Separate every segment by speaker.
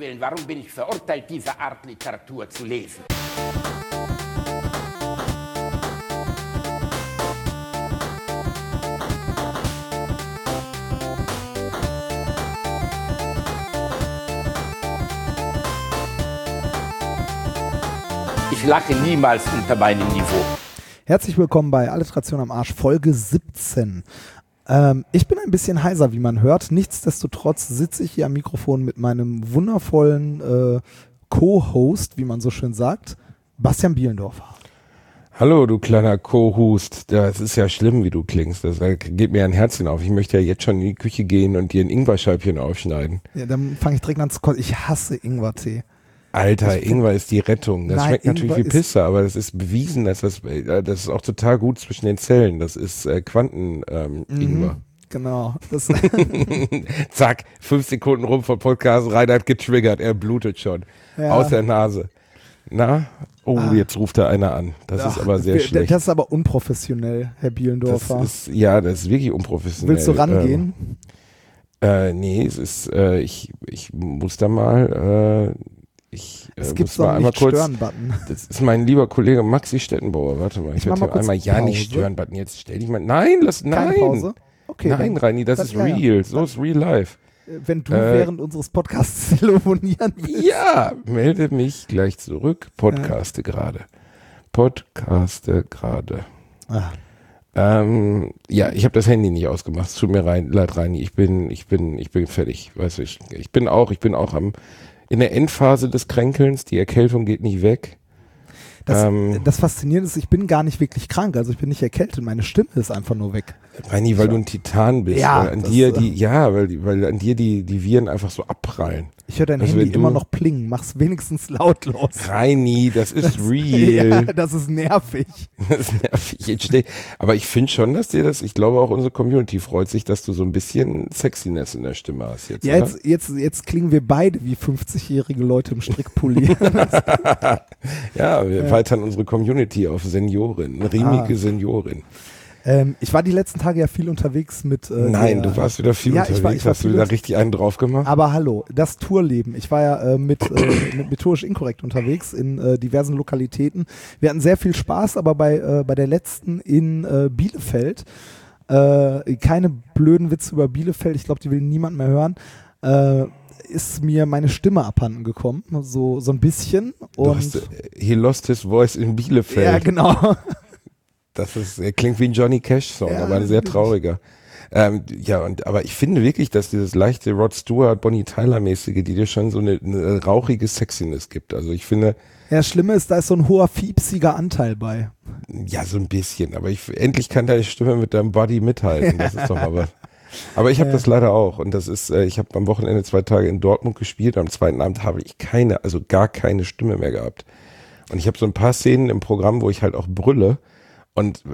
Speaker 1: Willen, warum bin ich verurteilt, diese Art Literatur zu lesen? Ich lache niemals unter meinem Niveau.
Speaker 2: Herzlich willkommen bei Alliteration am Arsch, Folge 17. Ich bin ein bisschen heiser, wie man hört. Nichtsdestotrotz sitze ich hier am Mikrofon mit meinem wundervollen Co-Host, wie man so schön sagt, Bastian Bielendorfer.
Speaker 3: Hallo, du kleiner Co-Hust. Das ist ja schlimm, wie du klingst. Das geht mir ein Herzchen auf. Ich möchte ja jetzt schon in die Küche gehen und dir ein Ingwerscheibchen aufschneiden.
Speaker 2: Ja, dann fange ich direkt an zu kotzen. Ich hasse Ingwertee.
Speaker 3: Alter, Ingwer ist die Rettung. Das schmeckt natürlich wie
Speaker 2: Ingwer
Speaker 3: Pisse, aber das ist bewiesen, dass das ist auch total gut zwischen den Zellen. Das ist Quanten-Ingwer.
Speaker 2: Genau. Das
Speaker 3: Zack, 5 Sekunden rum vom Podcast, Reinhard getriggert, er blutet schon.
Speaker 2: Ja.
Speaker 3: Aus der Nase. Na? Oh, jetzt ruft da einer an. Das ist aber sehr schlecht.
Speaker 2: Das ist aber unprofessionell, Herr Bielendorfer.
Speaker 3: Das ist wirklich unprofessionell.
Speaker 2: Willst du rangehen?
Speaker 3: Nee, es ist, ich muss da mal,
Speaker 2: es gibt
Speaker 3: muss
Speaker 2: so
Speaker 3: mal
Speaker 2: einen
Speaker 3: einmal kurz,
Speaker 2: Nicht-Stören-Button.
Speaker 3: das ist mein lieber Kollege Maxi Stettenbauer, warte mal, ich werde
Speaker 2: mach mal
Speaker 3: einmal
Speaker 2: kurz
Speaker 3: ja nicht
Speaker 2: Pause.
Speaker 3: stören Button, jetzt stell dich mal, nein,
Speaker 2: Keine Pause? Okay,
Speaker 3: nein, Reini, das ist real,
Speaker 2: ja.
Speaker 3: so ist real life.
Speaker 2: Wenn du während unseres Podcasts telefonieren willst.
Speaker 3: Ja, melde mich gleich zurück, podcaste gerade.
Speaker 2: Ah.
Speaker 3: Ja, ich habe das Handy nicht ausgemacht. Es tut mir leid, Reini. Ich bin fertig. Weißt du, ich bin auch in der Endphase des Kränkelns. Die Erkältung geht nicht weg.
Speaker 2: Das Faszinierende ist, ich bin gar nicht wirklich krank. Also ich bin nicht erkältet. Meine Stimme ist einfach nur weg.
Speaker 3: Reini, weil du ein Titan bist.
Speaker 2: Ja,
Speaker 3: weil an dir weil an dir die Viren einfach so abprallen.
Speaker 2: Ich höre dein
Speaker 3: Also
Speaker 2: Handy
Speaker 3: wenn du-
Speaker 2: immer noch plingen. Mach's wenigstens lautlos.
Speaker 3: Reini, das ist real.
Speaker 2: Ja, das ist nervig.
Speaker 3: Das ist nervig. Aber ich finde schon, dass dir das, ich glaube auch unsere Community freut sich, dass du so ein bisschen Sexiness in der Stimme hast jetzt.
Speaker 2: Ja,
Speaker 3: oder?
Speaker 2: jetzt klingen wir beide wie 50-jährige Leute im Strickpulli.
Speaker 3: Ja, wir erweitern unsere Community auf Seniorin, riemige Seniorin.
Speaker 2: Ich war die letzten Tage ja viel unterwegs mit
Speaker 3: Nein, du warst wieder viel
Speaker 2: Ja, ich
Speaker 3: unterwegs,
Speaker 2: war
Speaker 3: hast du
Speaker 2: viel
Speaker 3: da richtig einen drauf gemacht?
Speaker 2: Aber hallo, das Tourleben. Ich war ja mit methodisch inkorrekt unterwegs in diversen Lokalitäten. Wir hatten sehr viel Spaß, aber bei der letzten in Bielefeld, keine blöden Witze über Bielefeld, ich glaube, die will niemand mehr hören, ist mir meine Stimme abhanden gekommen, so ein bisschen. Und
Speaker 3: He lost his voice in Bielefeld.
Speaker 2: ja, genau.
Speaker 3: Er klingt wie ein Johnny Cash-Song,
Speaker 2: Ja,
Speaker 3: aber ein sehr trauriger. Aber ich finde wirklich, dass dieses leichte Rod Stewart, Bonnie Tyler-mäßige, die dir schon so eine rauchige Sexiness gibt. Also ich finde,
Speaker 2: Ja, das Schlimme ist, da ist so ein hoher, fiepsiger Anteil bei.
Speaker 3: ja, so ein bisschen. Aber endlich kann deine Stimme mit deinem Body mithalten. Das ist doch mal was. Aber ich habe das leider auch. Und das ist, ich habe am Wochenende 2 Tage in Dortmund gespielt. Am zweiten Abend habe ich gar keine Stimme mehr gehabt. Und ich habe so ein paar Szenen im Programm, wo ich halt auch brülle. Und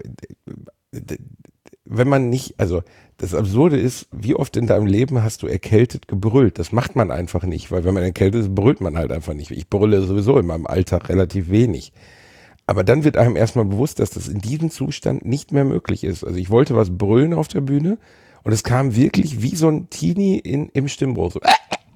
Speaker 3: wenn man nicht, also das Absurde ist, wie oft in deinem Leben hast du erkältet gebrüllt? Das macht man einfach nicht, weil wenn man erkältet ist, brüllt man halt einfach nicht. Ich brülle sowieso in meinem Alltag relativ wenig. Aber dann wird einem erstmal bewusst, dass das in diesem Zustand nicht mehr möglich ist. Also ich wollte was brüllen auf der Bühne und es kam wirklich wie so ein Teenie im Stimmbruch. So.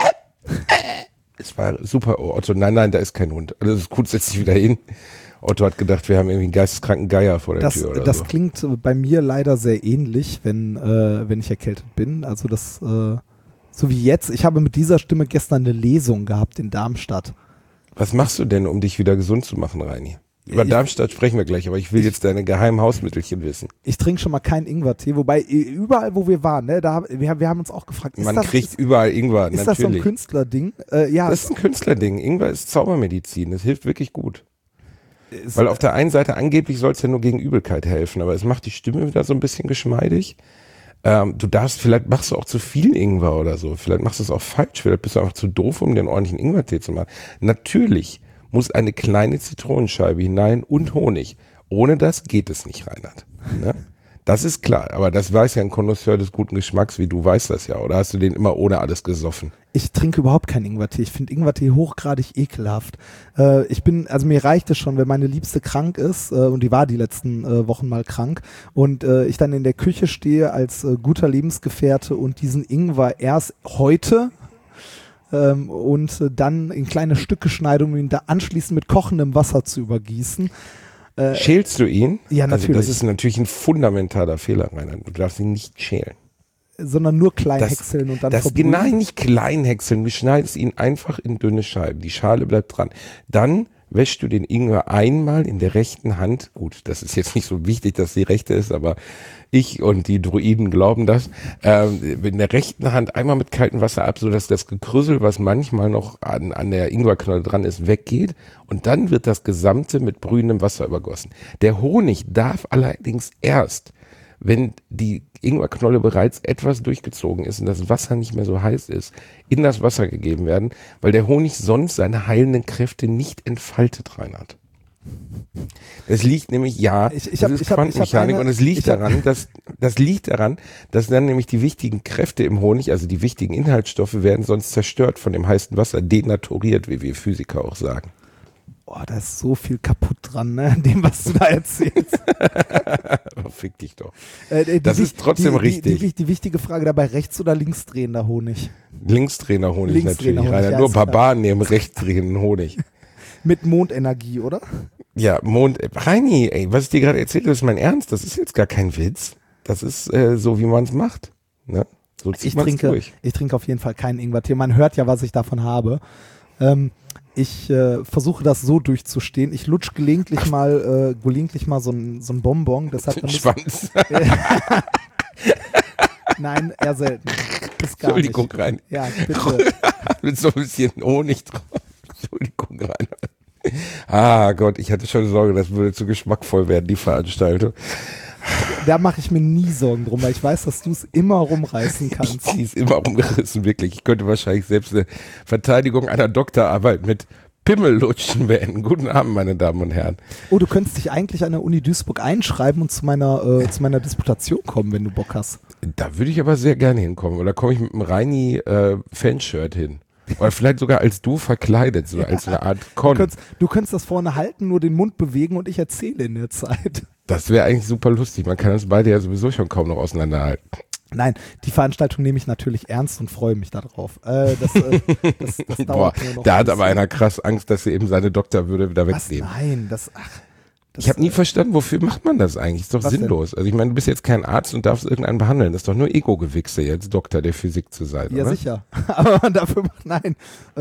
Speaker 3: Es war super. Oh, Otto, nein, da ist kein Hund. Also das ist gut, setz dich wieder hin. Otto hat gedacht, wir haben irgendwie einen geisteskranken Geier vor der Tür oder
Speaker 2: das
Speaker 3: so.
Speaker 2: klingt bei mir leider sehr ähnlich, wenn ich erkältet bin. Also das, so wie jetzt. Ich habe mit dieser Stimme gestern eine Lesung gehabt in Darmstadt.
Speaker 3: Was machst du denn, um dich wieder gesund zu machen, Reini? Über Darmstadt sprechen wir gleich, aber ich will jetzt deine geheimen Hausmittelchen wissen.
Speaker 2: Ich trinke schon mal keinen Ingwertee, wobei überall, wo wir waren, ne, wir haben uns auch gefragt,
Speaker 3: Man kriegt überall Ingwer,
Speaker 2: ist
Speaker 3: natürlich.
Speaker 2: das so ein Künstlerding? Ja,
Speaker 3: Das ist ein Künstlerding. Ingwer ist Zaubermedizin. Das hilft wirklich gut. Weil auf der einen Seite angeblich soll es ja nur gegen Übelkeit helfen, aber es macht die Stimme wieder so ein bisschen geschmeidig. Vielleicht machst du auch zu viel Ingwer oder so. Vielleicht machst du es auch falsch. Vielleicht bist du einfach zu doof, um dir einen ordentlichen Ingwertee zu machen. Natürlich muss eine kleine Zitronenscheibe hinein und Honig. Ohne das geht es nicht, Reinhard. Ne? Das ist klar, aber das weiß ja ein Connoisseur des guten Geschmacks, wie du weißt das ja. Oder hast du den immer ohne alles gesoffen?
Speaker 2: Ich trinke überhaupt keinen Ingwertee. Ich finde Ingwertee hochgradig ekelhaft. Mir reicht es schon, wenn meine Liebste krank ist, und die war die letzten Wochen mal krank, und ich dann in der Küche stehe als guter Lebensgefährte und diesen Ingwer erst heute und dann in kleine Stücke schneide, um ihn da anschließend mit kochendem Wasser zu übergießen.
Speaker 3: Schälst du ihn?
Speaker 2: Ja, natürlich.
Speaker 3: Also das ist natürlich ein fundamentaler Fehler, Rainer. Du darfst ihn nicht schälen.
Speaker 2: Sondern nur klein häckseln und dann verbrühen.
Speaker 3: Nein, nicht klein häckseln. Du schneidest ihn einfach in dünne Scheiben. Die Schale bleibt dran. Dann wäschst du den Ingwer einmal in der rechten Hand. Gut, das ist jetzt nicht so wichtig, dass die rechte ist, aber ich und die Druiden glauben das. In der rechten Hand einmal mit kaltem Wasser ab, sodass das Gekrüssel, was manchmal noch an der Ingwerknolle dran ist, weggeht. Und dann wird das Gesamte mit brühendem Wasser übergossen. Der Honig darf allerdings erst, wenn die Ingwerknolle bereits etwas durchgezogen ist und das Wasser nicht mehr so heiß ist, in das Wasser gegeben werden, weil der Honig sonst seine heilenden Kräfte nicht entfaltet, Reinhard. Das liegt nämlich, das ist Quantenmechanik und es liegt daran, dass dann nämlich die wichtigen Kräfte im Honig, also die wichtigen Inhaltsstoffe, werden sonst zerstört von dem heißen Wasser, denaturiert, wie wir Physiker auch sagen.
Speaker 2: Oh, da ist so viel kaputt dran, ne, an dem, was du da erzählst.
Speaker 3: Fick dich doch. Das ist trotzdem richtig.
Speaker 2: Die wichtige Frage dabei, rechts- oder linksdrehender Honig?
Speaker 3: Linksdrehender Honig natürlich.
Speaker 2: Honig,
Speaker 3: Nur Barbaren nehmen rechtsdrehenden Honig.
Speaker 2: Mit Mondenergie, oder?
Speaker 3: Ja, Reini, ey, was ich dir gerade erzählt habe, ist mein Ernst. Das ist jetzt gar kein Witz. Das ist so, wie man es macht. Ne? So zieht man's durch.
Speaker 2: Ich trinke auf jeden Fall keinen Ingwertee. Man hört ja, was ich davon habe. Ich versuche das so durchzustehen. Ich lutsch gelegentlich mal so ein Bonbon. Das hat
Speaker 3: den Schwanz.
Speaker 2: Nein, eher selten. Ist gar
Speaker 3: Entschuldigung,
Speaker 2: nicht.
Speaker 3: Rein.
Speaker 2: Ja, bitte.
Speaker 3: Mit so ein bisschen Honig drauf. Entschuldigung, Rein. Ah Gott, ich hatte schon Sorge, das würde zu geschmackvoll werden, die Veranstaltung.
Speaker 2: Da mache ich mir nie Sorgen drum, weil ich weiß, dass du es immer rumreißen kannst.
Speaker 3: Sie ist immer rumgerissen, wirklich. Ich könnte wahrscheinlich selbst eine Verteidigung einer Doktorarbeit mit Pimmellutschen beenden. Guten Abend, meine Damen und Herren.
Speaker 2: Oh, du könntest dich eigentlich an der Uni Duisburg einschreiben und zu meiner Disputation kommen, wenn du Bock hast.
Speaker 3: Da würde ich aber sehr gerne hinkommen. Oder komme ich mit einem Reini-Fanshirt hin? Oder vielleicht sogar als du verkleidet, so als eine Art Con.
Speaker 2: Du könntest das vorne halten, nur den Mund bewegen und ich erzähle in der Zeit.
Speaker 3: Das wäre eigentlich super lustig. Man kann uns beide ja sowieso schon kaum noch auseinanderhalten.
Speaker 2: Nein, die Veranstaltung nehme ich natürlich ernst und freue mich darauf. Das dauert
Speaker 3: Boah,
Speaker 2: nur noch.
Speaker 3: da hat aber einer krass Angst, dass sie eben seine Doktorwürde wieder wegnehmen.
Speaker 2: Nein,
Speaker 3: Ich habe nie verstanden, wofür macht man das eigentlich? Ist doch sinnlos.
Speaker 2: Denn?
Speaker 3: Also ich meine, du bist jetzt kein Arzt und darfst irgendeinen behandeln. Das ist doch nur Ego-Gewichse, jetzt Doktor der Physik zu sein,
Speaker 2: ja,
Speaker 3: oder?
Speaker 2: Sicher. Aber man dafür macht, nein.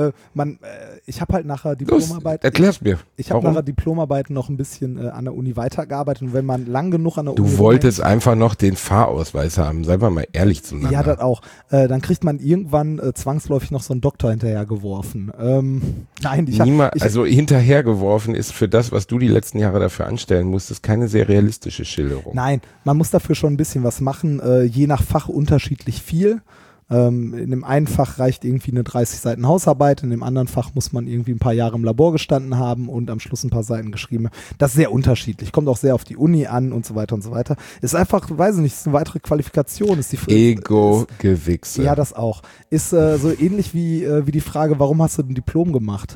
Speaker 2: Ich habe halt nachher Diplomarbeit.
Speaker 3: Erklär's mir.
Speaker 2: Ich habe nachher Diplomarbeit noch ein bisschen an der Uni weitergearbeitet und wenn man lang genug an der Uni...
Speaker 3: Du wolltest einfach noch den Fahrausweis haben, seien wir mal ehrlich zueinander.
Speaker 2: Ja, das auch. Dann kriegt man irgendwann zwangsläufig noch so einen Doktor hinterhergeworfen. Nein,
Speaker 3: also hinterhergeworfen ist für das, was du die letzten Jahre dafür anstellen musstest, keine sehr realistische Schilderung.
Speaker 2: Nein, man muss dafür schon ein bisschen was machen, je nach Fach unterschiedlich viel. In dem einen Fach reicht irgendwie eine 30 Seiten Hausarbeit, in dem anderen Fach muss man irgendwie ein paar Jahre im Labor gestanden haben und am Schluss ein paar Seiten geschrieben. Das ist sehr unterschiedlich, kommt auch sehr auf die Uni an und so weiter und so weiter. Ist einfach, weiß ich nicht, ist eine weitere Qualifikation.
Speaker 3: Ego-Gewichse.
Speaker 2: Ja, das auch. Ist so ähnlich wie die Frage, warum hast du ein Diplom gemacht?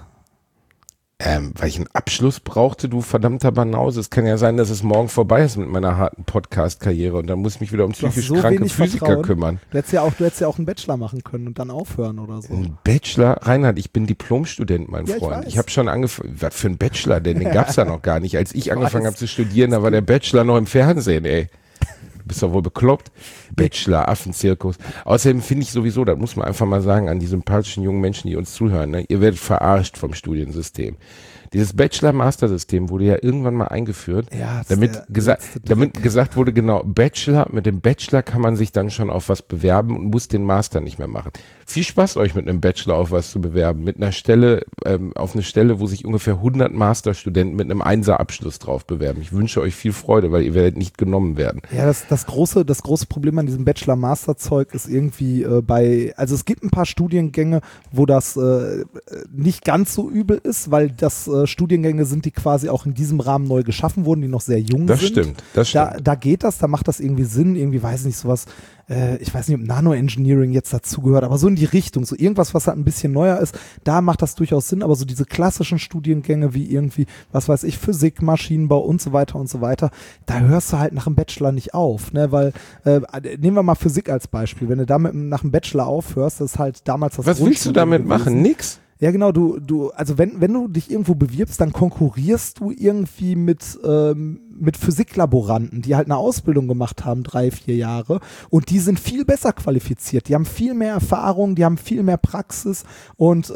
Speaker 3: Weil ich einen Abschluss brauchte, du verdammter Banause. Es kann ja sein, dass es morgen vorbei ist mit meiner harten Podcast-Karriere und dann muss ich mich wieder um psychisch kranke Physiker kümmern.
Speaker 2: Du hättest ja auch einen Bachelor machen können und dann aufhören oder so.
Speaker 3: Ein Bachelor? Reinhard, ich bin Diplomstudent, mein Freund. Ich habe schon angefangen, was für ein Bachelor denn? Den gab's ja noch gar nicht. Als ich angefangen habe zu studieren, da war der Bachelor noch im Fernsehen, ey. Du bist doch wohl bekloppt. Bachelor, Affenzirkus. Außerdem finde ich sowieso, das muss man einfach mal sagen, an die sympathischen jungen Menschen, die uns zuhören, ne? Ihr werdet verarscht vom Studiensystem. Dieses Bachelor-Master-System wurde ja irgendwann mal eingeführt,
Speaker 2: ja,
Speaker 3: damit gesagt wurde, genau, Bachelor, mit dem Bachelor kann man sich dann schon auf was bewerben und muss den Master nicht mehr machen. Viel Spaß euch mit einem Bachelor auf was zu bewerben, mit einer Stelle, auf eine Stelle, wo sich ungefähr 100 Masterstudenten mit einem 1er-Abschluss drauf bewerben. Ich wünsche euch viel Freude, weil ihr werdet nicht genommen werden.
Speaker 2: Ja, das große Problem an diesem Bachelor-Master-Zeug ist irgendwie also es gibt ein paar Studiengänge, wo das nicht ganz so übel ist, weil das Studiengänge sind, die quasi auch in diesem Rahmen neu geschaffen wurden, die noch sehr jung sind.
Speaker 3: Das stimmt.
Speaker 2: Da geht das, da macht das irgendwie Sinn, irgendwie, weiß nicht, sowas ich weiß nicht, ob Nano-Engineering jetzt dazugehört, aber so in die Richtung, so irgendwas, was halt ein bisschen neuer ist, da macht das durchaus Sinn, aber so diese klassischen Studiengänge wie irgendwie, was weiß ich, Physik, Maschinenbau und so weiter, da hörst du halt nach dem Bachelor nicht auf, ne, weil, nehmen wir mal Physik als Beispiel, wenn du damit nach dem Bachelor aufhörst, das ist halt damals das
Speaker 3: Was willst du damit machen? Nix?
Speaker 2: Ja, genau, also wenn du dich irgendwo bewirbst, dann konkurrierst du irgendwie mit Physiklaboranten, die halt eine Ausbildung gemacht haben, 3-4 Jahre, und die sind viel besser qualifiziert, die haben viel mehr Erfahrung, die haben viel mehr Praxis und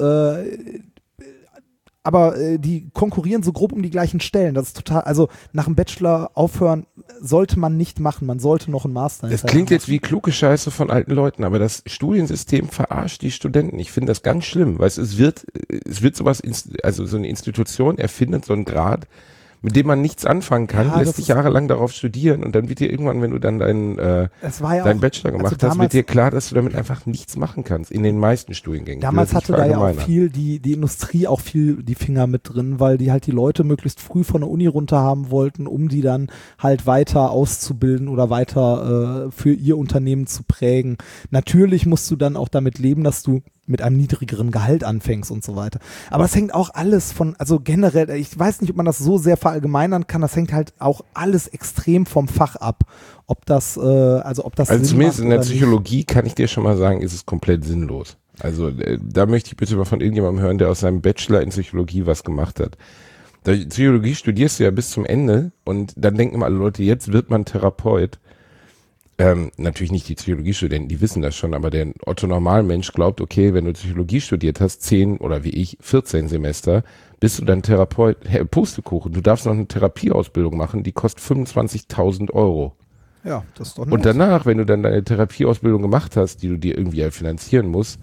Speaker 2: aber die konkurrieren so grob um die gleichen Stellen. Das ist total, also nach dem Bachelor aufhören sollte man nicht machen. Man sollte noch einen Master.
Speaker 3: Das klingt jetzt wie kluge Scheiße von alten Leuten, aber das Studiensystem verarscht die Studenten. Ich finde das ganz schlimm, weil es wird sowas, also so eine Institution erfindet so einen Grad, mit dem man nichts anfangen kann, lässt sich jahrelang darauf studieren und dann wird dir irgendwann, wenn du dann deinen Bachelor gemacht hast, wird dir klar, dass du damit einfach nichts machen kannst, in den meisten Studiengängen.
Speaker 2: Damals hatte da ja auch viel, die Industrie auch viel die Finger mit drin, weil die halt die Leute möglichst früh von der Uni runter haben wollten, um die dann halt weiter auszubilden oder weiter für ihr Unternehmen zu prägen. Natürlich musst du dann auch damit leben, dass du mit einem niedrigeren Gehalt anfängst und so weiter. Aber das hängt auch alles von, also generell, ich weiß nicht, ob man das so sehr verallgemeinern kann, das hängt halt auch alles extrem vom Fach ab. Ob das
Speaker 3: zumindest in der Psychologie kann ich dir schon mal sagen, ist es komplett sinnlos. Also da möchte ich bitte mal von irgendjemandem hören, der aus seinem Bachelor in Psychologie was gemacht hat. Psychologie studierst du ja bis zum Ende und dann denken immer alle Leute, jetzt wird man Therapeut. Natürlich nicht die Psychologiestudenten, die wissen das schon, aber der Otto-Normalmensch glaubt, okay, wenn du Psychologie studiert hast, 10 oder wie ich, 14 Semester, bist du dann Therapeut, Pustekuchen, du darfst noch eine Therapieausbildung machen, die kostet 25.000 €.
Speaker 2: Ja, das ist doch nett.
Speaker 3: Und danach, wenn du dann deine Therapieausbildung gemacht hast, die du dir irgendwie finanzieren musst,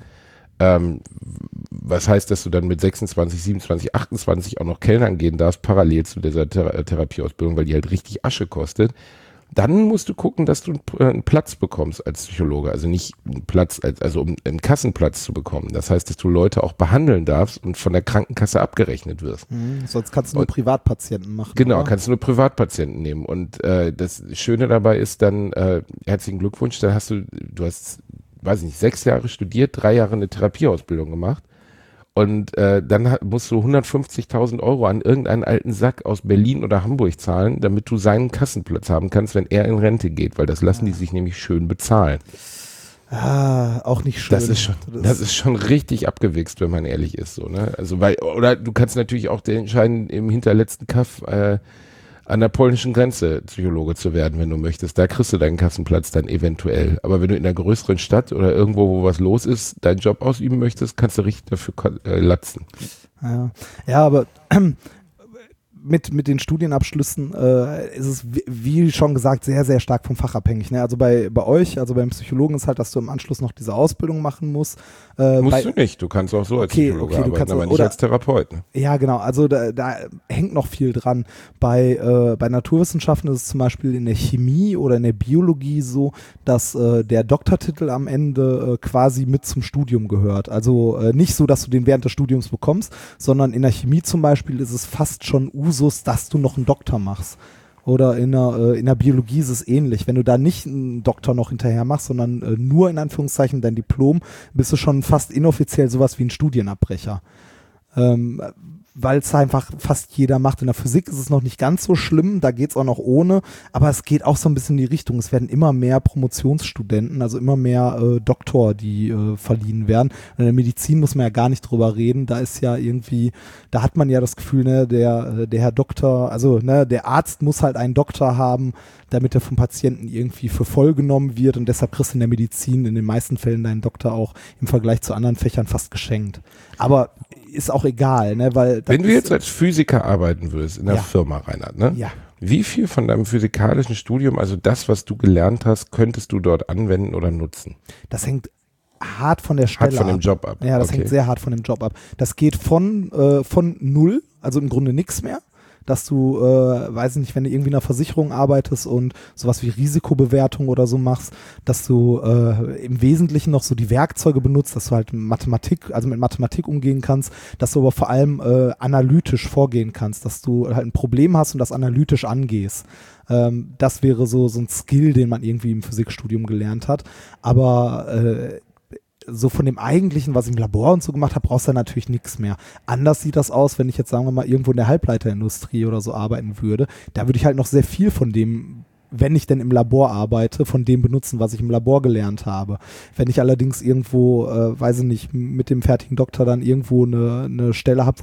Speaker 3: was heißt, dass du dann mit 26, 27, 28 auch noch Kellnern gehen darfst, parallel zu dieser Therapieausbildung, weil die halt richtig Asche kostet. Dann musst du gucken, dass du einen Platz bekommst als Psychologe. Also nicht einen Platz, also um einen Kassenplatz zu bekommen. Das heißt, dass du Leute auch behandeln darfst und von der Krankenkasse abgerechnet wirst.
Speaker 2: Sonst kannst du nur Privatpatienten machen.
Speaker 3: Genau,
Speaker 2: oder?
Speaker 3: kannst du nur Privatpatienten nehmen. Und das Schöne dabei ist dann, herzlichen Glückwunsch, dann du hast, weiß ich nicht, 6 Jahre studiert, 3 Jahre eine Therapieausbildung gemacht. Und dann musst du 150.000 € an irgendeinen alten Sack aus Berlin oder Hamburg zahlen, damit du seinen Kassenplatz haben kannst, wenn er in Rente geht, weil das lassen die sich nämlich schön bezahlen.
Speaker 2: Auch nicht schön.
Speaker 3: Das ist schon richtig abgewichst, wenn man ehrlich ist, so, ne? Also oder du kannst natürlich auch entscheiden, im hinterletzten Kaff an der polnischen Grenze Psychologe zu werden, wenn du möchtest. Da kriegst du deinen Kassenplatz dann eventuell. Aber wenn du in einer größeren Stadt oder irgendwo, wo was los ist, deinen Job ausüben möchtest, kannst du richtig dafür latzen.
Speaker 2: Ja, aber mit den Studienabschlüssen ist es, wie schon gesagt, sehr, sehr stark vom Fach abhängig. Ne? Also bei euch, also beim Psychologen ist halt, dass du im Anschluss noch diese Ausbildung machen musst.
Speaker 3: Musst du nicht, du kannst auch so als Psychologe arbeiten, aber nicht als Therapeut. Ne?
Speaker 2: Ja, genau, also da hängt noch viel dran. Bei Naturwissenschaften ist es zum Beispiel in der Chemie oder in der Biologie so, dass der Doktortitel am Ende quasi mit zum Studium gehört. Also nicht so, dass du den während des Studiums bekommst, sondern in der Chemie zum Beispiel ist es fast schon Usus, dass du noch einen Doktor machst. Oder in der Biologie ist es ähnlich. Wenn du da nicht einen Doktor noch hinterher machst, sondern nur in Anführungszeichen dein Diplom, bist du schon fast inoffiziell sowas wie ein Studienabbrecher. Weil es einfach fast jeder macht. In der Physik ist es noch nicht ganz so schlimm, da geht es auch noch ohne, aber es geht auch so ein bisschen in die Richtung. Es werden immer mehr Promotionsstudenten, also immer mehr Doktor, die verliehen werden. In der Medizin muss man ja gar nicht drüber reden, da ist ja irgendwie, da hat man ja das Gefühl, ne, der Herr Doktor, also ne, der Arzt muss halt einen Doktor haben, damit er vom Patienten irgendwie für voll genommen wird und deshalb kriegst du in der Medizin in den meisten Fällen deinen Doktor auch im Vergleich zu anderen Fächern fast geschenkt. Aber ist auch egal, ne, weil
Speaker 3: wenn du jetzt als Physiker arbeiten würdest in der Firma, Reinhard, ne?
Speaker 2: Ja.
Speaker 3: Wie viel von deinem physikalischen Studium, also das, was du gelernt hast, könntest du dort anwenden oder nutzen?
Speaker 2: Das hängt hart von der Stelle ab.
Speaker 3: Hart von dem Job ab.
Speaker 2: Ja, das hängt sehr hart von dem Job ab. Das geht von null, also im Grunde nichts mehr. dass du, weiß ich nicht, wenn du irgendwie in einer Versicherung arbeitest und sowas wie Risikobewertung oder so machst, dass du im Wesentlichen noch so die Werkzeuge benutzt, dass du halt mit Mathematik umgehen kannst, dass du aber vor allem analytisch vorgehen kannst, dass du halt ein Problem hast und das analytisch angehst. Das wäre so ein Skill, den man irgendwie im Physikstudium gelernt hat. Aber so von dem Eigentlichen, was ich im Labor und so gemacht habe, brauchst du natürlich nichts mehr. Anders sieht das aus, wenn ich jetzt, sagen wir mal, irgendwo in der Halbleiterindustrie oder so arbeiten würde. Da würde ich halt noch sehr viel von dem, wenn ich denn im Labor arbeite, von dem benutzen, was ich im Labor gelernt habe. Wenn ich allerdings irgendwo, weiß ich nicht, mit dem fertigen Doktor dann irgendwo eine Stelle habe,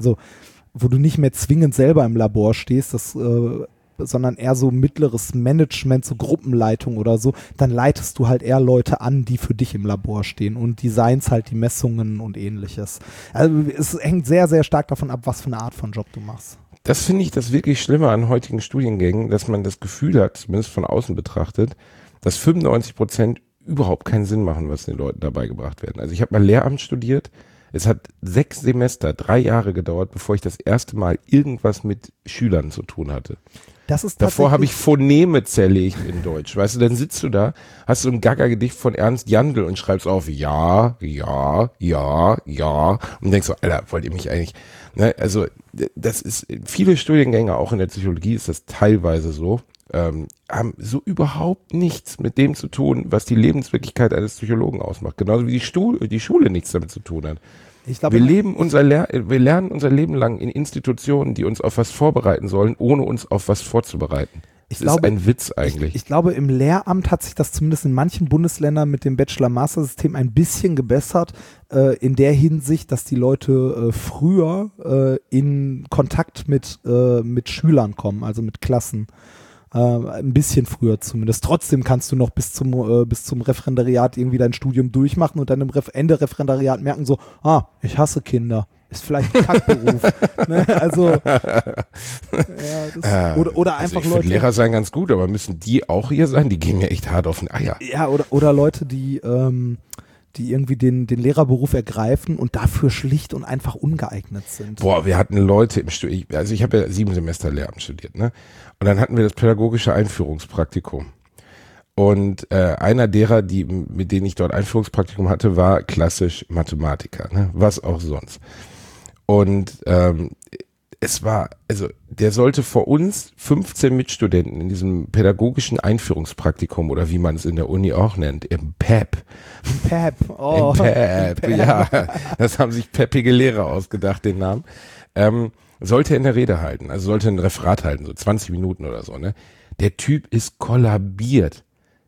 Speaker 2: wo du nicht mehr zwingend selber im Labor stehst, sondern eher so mittleres Management, so Gruppenleitung oder so, dann leitest du halt eher Leute an, die für dich im Labor stehen und designst halt die Messungen und ähnliches. Also es hängt sehr, sehr stark davon ab, was für eine Art von Job du machst.
Speaker 3: Das finde ich das wirklich Schlimme an heutigen Studiengängen, dass man das Gefühl hat, zumindest von außen betrachtet, dass 95% überhaupt keinen Sinn machen, was den Leuten dabei gebracht werden. Also ich habe mal Lehramt studiert. Es hat 6 Semester, 3 Jahre gedauert, bevor ich das erste Mal irgendwas mit Schülern zu tun hatte. Davor habe ich Phoneme zerlegt in Deutsch. Weißt du, dann sitzt du da, hast so ein Gaga-Gedicht von Ernst Jandl und schreibst auf ja, ja, ja, ja und denkst so, Alter, wollt ihr mich eigentlich, ne? Also das ist, viele Studiengänge, auch in der Psychologie ist das teilweise so, haben so überhaupt nichts mit dem zu tun, was die Lebenswirklichkeit eines Psychologen ausmacht. Genauso wie die Schule nichts damit zu tun hat. Ich glaube, wir lernen unser Leben lang in Institutionen, die uns auf was vorbereiten sollen, ohne uns auf was vorzubereiten. Das ist ein Witz eigentlich.
Speaker 2: Ich glaube, im Lehramt hat sich das zumindest in manchen Bundesländern mit dem Bachelor-Master-System ein bisschen gebessert, in der Hinsicht, dass die Leute früher in Kontakt mit Schülern kommen, also mit Klassen. Ein bisschen früher zumindest. Trotzdem kannst du noch bis zum Referendariat irgendwie dein Studium durchmachen und dann im Ende Referendariat merken so, ich hasse Kinder. Ist vielleicht ein Kackberuf. Ne? Also oder einfach
Speaker 3: also ich
Speaker 2: Leute.
Speaker 3: Lehrer sein ganz gut, aber müssen die auch hier sein? Die gehen mir echt hart auf den Eier.
Speaker 2: Ja, oder Leute, die irgendwie den Lehrerberuf ergreifen und dafür schlicht und einfach ungeeignet sind.
Speaker 3: Boah, wir hatten Leute im Studium, also ich habe ja 7 Semester Lehramt studiert, ne? Und dann hatten wir das pädagogische Einführungspraktikum. Und einer derer, mit denen ich dort Einführungspraktikum hatte, war klassisch Mathematiker, ne? Was auch sonst. Und der sollte vor uns 15 Mitstudenten in diesem pädagogischen Einführungspraktikum oder wie man es in der Uni auch nennt, im PEP.
Speaker 2: Oh.
Speaker 3: Im PEP, ja. Das haben sich peppige Lehrer ausgedacht, den Namen. Sollte er eine Rede halten, also sollte ein Referat halten, so 20 Minuten oder so, ne? Der Typ ist kollabiert.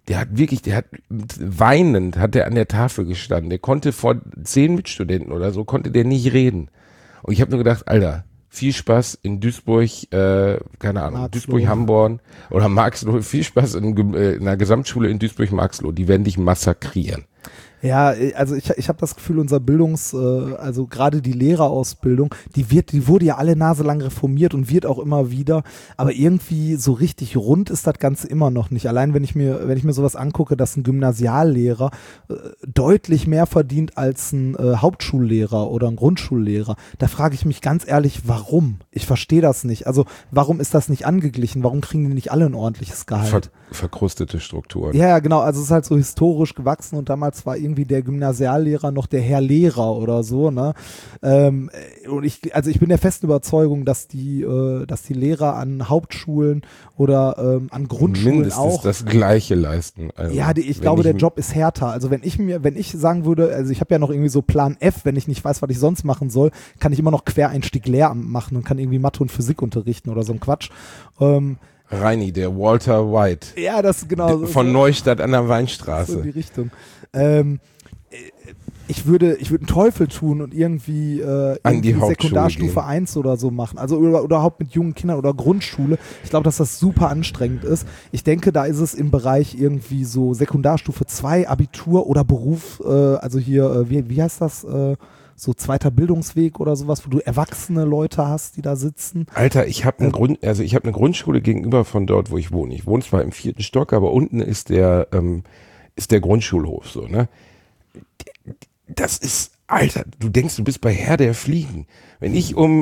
Speaker 3: Weinend hat er an der Tafel gestanden. Der konnte vor 10 Mitstudenten oder so, konnte der nicht reden. Und ich habe nur gedacht, Alter, viel Spaß in Duisburg, keine Ahnung, Duisburg-Hamborn oder Marxloh, viel Spaß in einer Gesamtschule in Duisburg-Marxloh, die werden dich massakrieren.
Speaker 2: Ja, also ich habe das Gefühl, unser also gerade die Lehrerausbildung, die wurde ja alle Nase lang reformiert und wird auch immer wieder, aber irgendwie so richtig rund ist das Ganze immer noch nicht. Allein wenn ich mir sowas angucke, dass ein Gymnasiallehrer deutlich mehr verdient als ein Hauptschullehrer oder ein Grundschullehrer, da frage ich mich ganz ehrlich, warum? Ich verstehe das nicht. Also warum ist das nicht angeglichen? Warum kriegen die nicht alle ein ordentliches Gehalt?
Speaker 3: Verkrustete Strukturen.
Speaker 2: Ja, genau, also es ist halt so historisch gewachsen und damals war irgendwie der Gymnasiallehrer noch der Herr Lehrer oder so, ne? Und ich bin der festen Überzeugung, dass die Lehrer an Hauptschulen oder an Grundschulen
Speaker 3: mindestens
Speaker 2: auch
Speaker 3: das Gleiche leisten. Also,
Speaker 2: ja, ich glaube, der Job ist härter. Also wenn ich sagen würde, also ich habe ja noch irgendwie so Plan F, wenn ich nicht weiß, was ich sonst machen soll, kann ich immer noch Quereinstieg Lehramt machen und kann irgendwie Mathe und Physik unterrichten oder so ein Quatsch.
Speaker 3: Reini, der Walter White.
Speaker 2: Ja, das genau.
Speaker 3: Von Neustadt an der Weinstraße.
Speaker 2: So in die Richtung. Ich würde einen Teufel tun und irgendwie Sekundarstufe 1 oder so machen. Also oder überhaupt mit jungen Kindern oder Grundschule. Ich glaube, dass das super anstrengend ist. Ich denke, da ist es im Bereich irgendwie so Sekundarstufe 2, Abitur oder Beruf, also hier, wie heißt das? So zweiter Bildungsweg oder sowas, wo du erwachsene Leute hast, die da sitzen.
Speaker 3: Alter, ich habe eine Grundschule gegenüber von dort, wo ich wohne. Ich wohne zwar im 4. Stock, aber unten ist der Grundschulhof so, ne? Das ist Alter, du denkst, du bist bei Herr der Fliegen. Wenn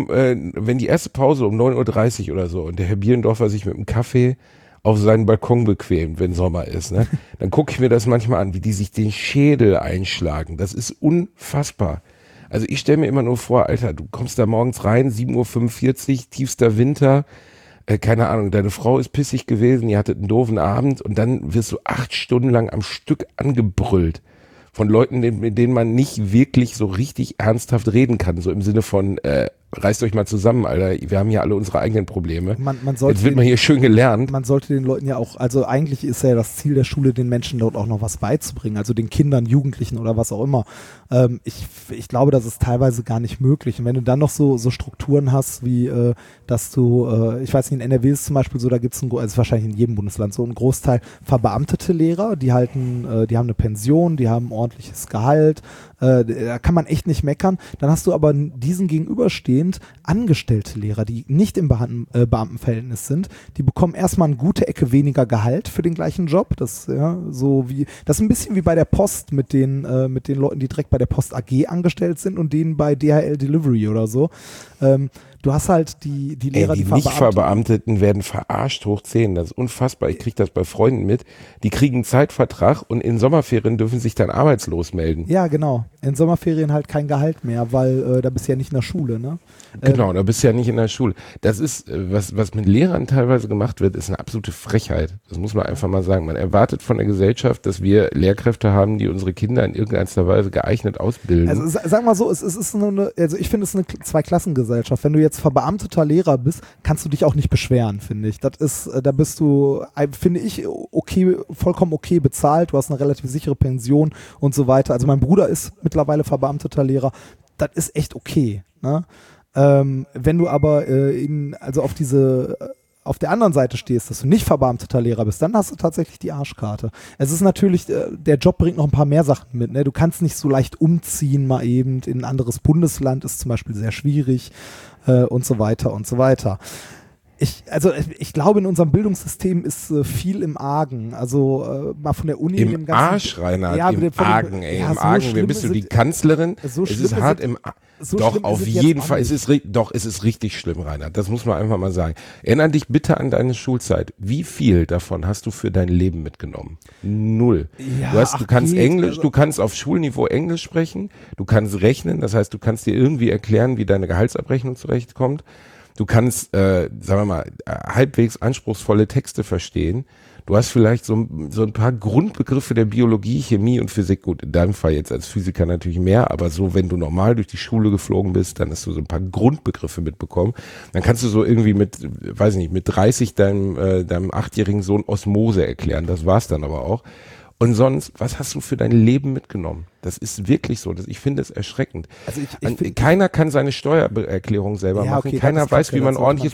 Speaker 3: die erste Pause um 9:30 Uhr oder so und der Herr Bierendorfer sich mit einem Kaffee auf seinen Balkon bequemt, wenn Sommer ist, ne, dann gucke ich mir das manchmal an, wie die sich den Schädel einschlagen. Das ist unfassbar. Also ich stelle mir immer nur vor, Alter, du kommst da morgens rein, 7:45 Uhr, tiefster Winter, keine Ahnung, deine Frau ist pissig gewesen, ihr hattet einen doofen Abend und dann wirst du 8 Stunden lang am Stück angebrüllt von Leuten, mit denen man nicht wirklich so richtig ernsthaft reden kann, so im Sinne von, reißt euch mal zusammen, Alter, wir haben hier alle unsere eigenen Probleme. Jetzt wird man hier schön gelernt.
Speaker 2: Man sollte den Leuten ja auch, also eigentlich ist ja das Ziel der Schule, den Menschen dort auch noch was beizubringen, also den Kindern, Jugendlichen oder was auch immer. Ich glaube, das ist teilweise gar nicht möglich. Und wenn du dann noch so Strukturen hast, wie dass du, ich weiß nicht, in NRW ist zum Beispiel so, da gibt es also wahrscheinlich in jedem Bundesland so einen Großteil verbeamtete Lehrer, die haben eine Pension, die haben ein ordentliches Gehalt, da kann man echt nicht meckern. Dann hast du aber diesen gegenüberstehend angestellte Lehrer, die nicht im Beamtenverhältnis sind, die bekommen erstmal eine gute Ecke weniger Gehalt für den gleichen Job. Das ist ein bisschen wie bei der Post mit den Leuten, die direkt bei der Post AG angestellt sind und denen bei DHL Delivery oder so. Du hast halt die Lehrer,
Speaker 3: die nicht Verbeamteten werden verarscht hoch 10. Das ist unfassbar. Ich kriege das bei Freunden mit. Die kriegen einen Zeitvertrag und in Sommerferien dürfen sich dann arbeitslos melden.
Speaker 2: Ja, genau. In Sommerferien halt kein Gehalt mehr, weil da bist du ja nicht in der Schule, ne?
Speaker 3: Genau, da bist du ja nicht in der Schule. Das ist, was mit Lehrern teilweise gemacht wird, ist eine absolute Frechheit. Das muss man einfach mal sagen. Man erwartet von der Gesellschaft, dass wir Lehrkräfte haben, die unsere Kinder in irgendeiner Weise geeignet ausbilden.
Speaker 2: Also sag mal so, es ist ich finde es eine Zweiklassengesellschaft. Wenn du jetzt verbeamteter Lehrer bist, kannst du dich auch nicht beschweren, finde ich. Da bist du, finde ich, vollkommen okay bezahlt. Du hast eine relativ sichere Pension und so weiter. Also mein Bruder ist mittlerweile verbeamteter Lehrer. Das ist echt okay, ne? Wenn du aber auf der anderen Seite stehst, dass du nicht verbeamteter Lehrer bist, dann hast du tatsächlich die Arschkarte. Es ist natürlich, der Job bringt noch ein paar mehr Sachen mit, ne? Du kannst nicht so leicht umziehen mal eben in ein anderes Bundesland, ist zum Beispiel sehr schwierig und so weiter und so weiter. Ich glaube, in unserem Bildungssystem ist viel im Argen. Also mal von der Uni.
Speaker 3: Im Arsch, Reinhard, ja, im Argen, ey. Ja, im Argen. Wer bist du, die Kanzlerin? So es ist hart im Argen. So doch, auf jeden Fall. Es ist richtig schlimm, Reinhard. Das muss man einfach mal sagen. Erinnere dich bitte an deine Schulzeit. Wie viel davon hast du für dein Leben mitgenommen? 0.
Speaker 2: Ja,
Speaker 3: du kannst Englisch, du kannst auf Schulniveau Englisch sprechen, du kannst rechnen, das heißt, du kannst dir irgendwie erklären, wie deine Gehaltsabrechnung zurechtkommt. Du kannst, sagen wir mal, halbwegs anspruchsvolle Texte verstehen. Du hast vielleicht so ein paar Grundbegriffe der Biologie, Chemie und Physik. Gut, in deinem Fall jetzt als Physiker natürlich mehr, aber so, wenn du normal durch die Schule geflogen bist, dann hast du so ein paar Grundbegriffe mitbekommen. Dann kannst du so irgendwie mit 30 deinem 8-jährigen Sohn Osmose erklären. Das war's dann aber auch. Und sonst, was hast du für dein Leben mitgenommen? Das ist wirklich so. Ich finde es erschreckend. Also keiner kann seine Steuererklärung selber machen.
Speaker 2: Okay,
Speaker 3: keiner weiß, wie man ordentliches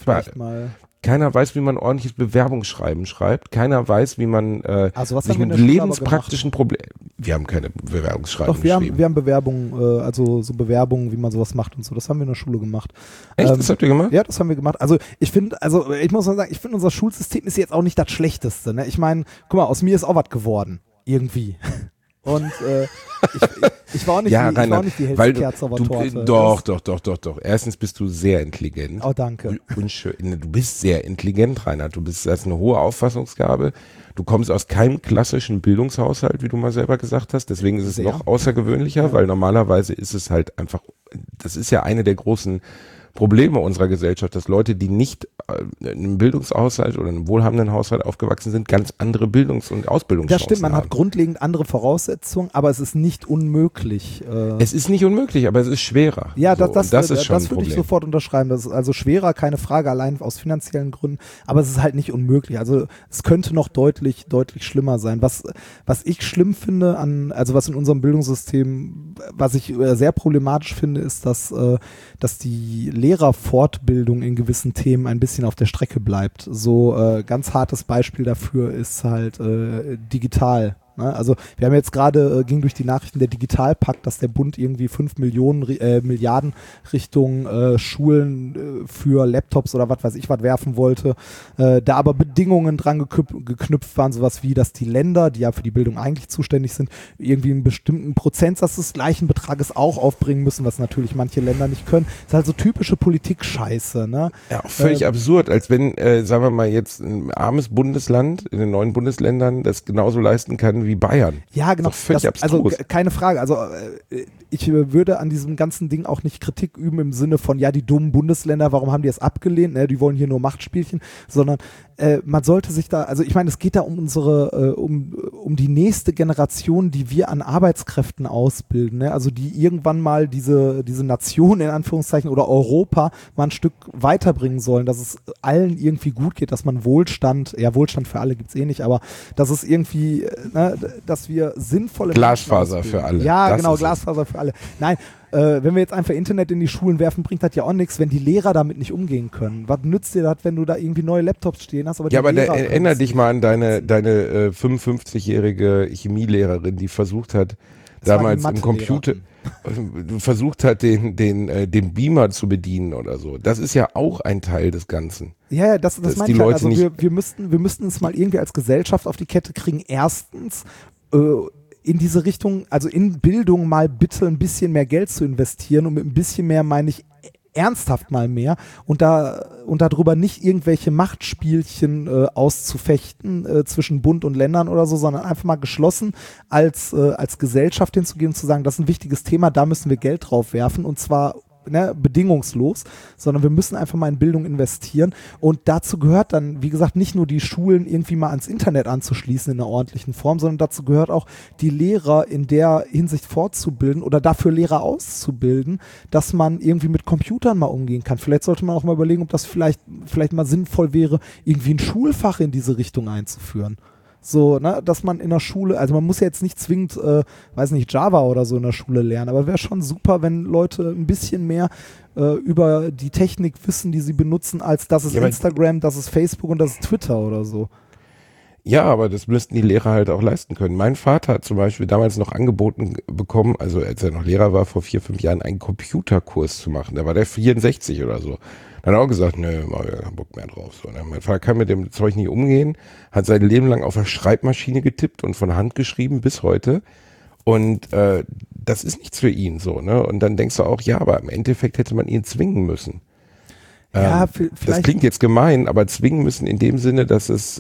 Speaker 3: Bewerbungsschreiben schreibt. Keiner weiß, wie man sich mit lebenspraktischen Problemen. Wir haben keine Bewerbungsschreiben geschrieben.
Speaker 2: Wir haben Bewerbungen, also so Bewerbungen, wie man sowas macht und so. Das haben wir in der Schule gemacht.
Speaker 3: Echt? Das habt ihr gemacht?
Speaker 2: Ja, das haben wir gemacht. Also ich muss mal sagen, ich finde, unser Schulsystem ist jetzt auch nicht das Schlechteste. Ne? Ich meine, guck mal, aus mir ist auch was geworden. Irgendwie. Und ich war auch nicht die hellste Kerze auf der Torte.
Speaker 3: Doch. Erstens bist du sehr intelligent.
Speaker 2: Oh, danke.
Speaker 3: Du bist sehr intelligent, Reinhard. Du hast eine hohe Auffassungsgabe. Du kommst aus keinem klassischen Bildungshaushalt, wie du mal selber gesagt hast. Deswegen ist es noch außergewöhnlicher, weil normalerweise ist es halt einfach, das ist ja eine der großen Probleme unserer Gesellschaft, dass Leute, die nicht in einem Bildungshaushalt oder einem wohlhabenden Haushalt aufgewachsen sind, ganz andere Bildungs- und Ausbildungschancen haben.
Speaker 2: Das stimmt, man hat grundlegend andere Voraussetzungen, aber es ist nicht unmöglich.
Speaker 3: Es ist nicht unmöglich, aber es ist schwerer.
Speaker 2: Ja, das ist schon
Speaker 3: das
Speaker 2: würde ich sofort unterschreiben. Das ist also schwerer, keine Frage, allein aus finanziellen Gründen, aber es ist halt nicht unmöglich. Also es könnte noch deutlich schlimmer sein. Was ich schlimm finde was in unserem Bildungssystem, was ich sehr problematisch finde, ist, dass die Lehrerfortbildung in gewissen Themen ein bisschen auf der Strecke bleibt. So ganz hartes Beispiel dafür ist halt digital. Ne? Also wir haben jetzt gerade, ging durch die Nachrichten der Digitalpakt, dass der Bund irgendwie 5 Milliarden Richtung Schulen für Laptops oder was weiß ich was werfen wollte. Da aber Bedingungen dran geknüpft waren, sowas wie, dass die Länder, die ja für die Bildung eigentlich zuständig sind, irgendwie einen bestimmten Prozentsatz des gleichen Betrages auch aufbringen müssen, was natürlich manche Länder nicht können. Das ist halt so typische Politik-Scheiße. Ne?
Speaker 3: Ja, auch völlig absurd, als wenn, sagen wir mal jetzt, ein armes Bundesland in den neuen Bundesländern das genauso leisten kann wie Bayern.
Speaker 2: Ja, genau.
Speaker 3: Das ist völlig abstrus.
Speaker 2: Also keine Frage. Also ich würde an diesem ganzen Ding auch nicht Kritik üben im Sinne von, ja, die dummen Bundesländer, warum haben die es abgelehnt? Ne, die wollen hier nur Machtspielchen, sondern man sollte sich da, also ich meine, es geht da um unsere, um die nächste Generation, die wir an Arbeitskräften ausbilden, ne? Also die irgendwann mal diese Nation in Anführungszeichen oder Europa mal ein Stück weiterbringen sollen, dass es allen irgendwie gut geht, dass man Wohlstand für alle gibt's eh nicht, aber dass es irgendwie, ne, dass wir sinnvolle
Speaker 3: Glasfaser für alle.
Speaker 2: Ja,
Speaker 3: das
Speaker 2: genau, Glasfaser für alle. Nein, wenn wir jetzt einfach Internet in die Schulen werfen, bringt das ja auch nichts, wenn die Lehrer damit nicht umgehen können. Was nützt dir das, wenn du da irgendwie neue Laptops stehen hast? Aber
Speaker 3: ja, aber erinnere dich mal an deine 55-jährige Chemielehrerin, die versucht hat, damals im Computer, versucht hat, den Beamer zu bedienen oder so. Das ist ja auch ein Teil des Ganzen.
Speaker 2: Ja, das meine ich halt. Also wir müssten es mal irgendwie als Gesellschaft auf die Kette kriegen. Erstens, in diese Richtung, also in Bildung mal bitte ein bisschen mehr Geld zu investieren, und mit ein bisschen mehr meine ich ernsthaft mal mehr, und darüber nicht irgendwelche Machtspielchen auszufechten zwischen Bund und Ländern oder so, sondern einfach mal geschlossen als Gesellschaft hinzugehen und zu sagen, das ist ein wichtiges Thema, da müssen wir Geld drauf werfen, und zwar bedingungslos, sondern wir müssen einfach mal in Bildung investieren, und dazu gehört dann, wie gesagt, nicht nur die Schulen irgendwie mal ans Internet anzuschließen in einer ordentlichen Form, sondern dazu gehört auch, die Lehrer in der Hinsicht fortzubilden oder dafür Lehrer auszubilden, dass man irgendwie mit Computern mal umgehen kann. Vielleicht sollte man auch mal überlegen, ob das vielleicht mal sinnvoll wäre, irgendwie ein Schulfach in diese Richtung einzuführen. So, ne, dass man in der Schule, also man muss ja jetzt nicht zwingend, weiß nicht, Java oder so in der Schule lernen, aber wäre schon super, wenn Leute ein bisschen mehr über die Technik wissen, die sie benutzen, als das ist Instagram, das ist Facebook und das ist Twitter oder so.
Speaker 3: Ja, aber das müssten die Lehrer halt auch leisten können. Mein Vater hat zum Beispiel damals noch angeboten bekommen, also als er noch Lehrer war, vor 4, 5 Jahren, einen Computerkurs zu machen. Da war der 64 oder so. Dann hat er auch gesagt, nö, ich habe keinen Bock mehr drauf. So, ne? Mein Vater kann mit dem Zeug nicht umgehen, hat sein Leben lang auf der Schreibmaschine getippt und von Hand geschrieben bis heute. Und das ist nichts für ihn so, ne? Und dann denkst du auch, ja, aber im Endeffekt hätte man ihn zwingen müssen.
Speaker 2: Ja, vielleicht.
Speaker 3: Das klingt jetzt gemein, aber zwingen müssen in dem Sinne, dass es,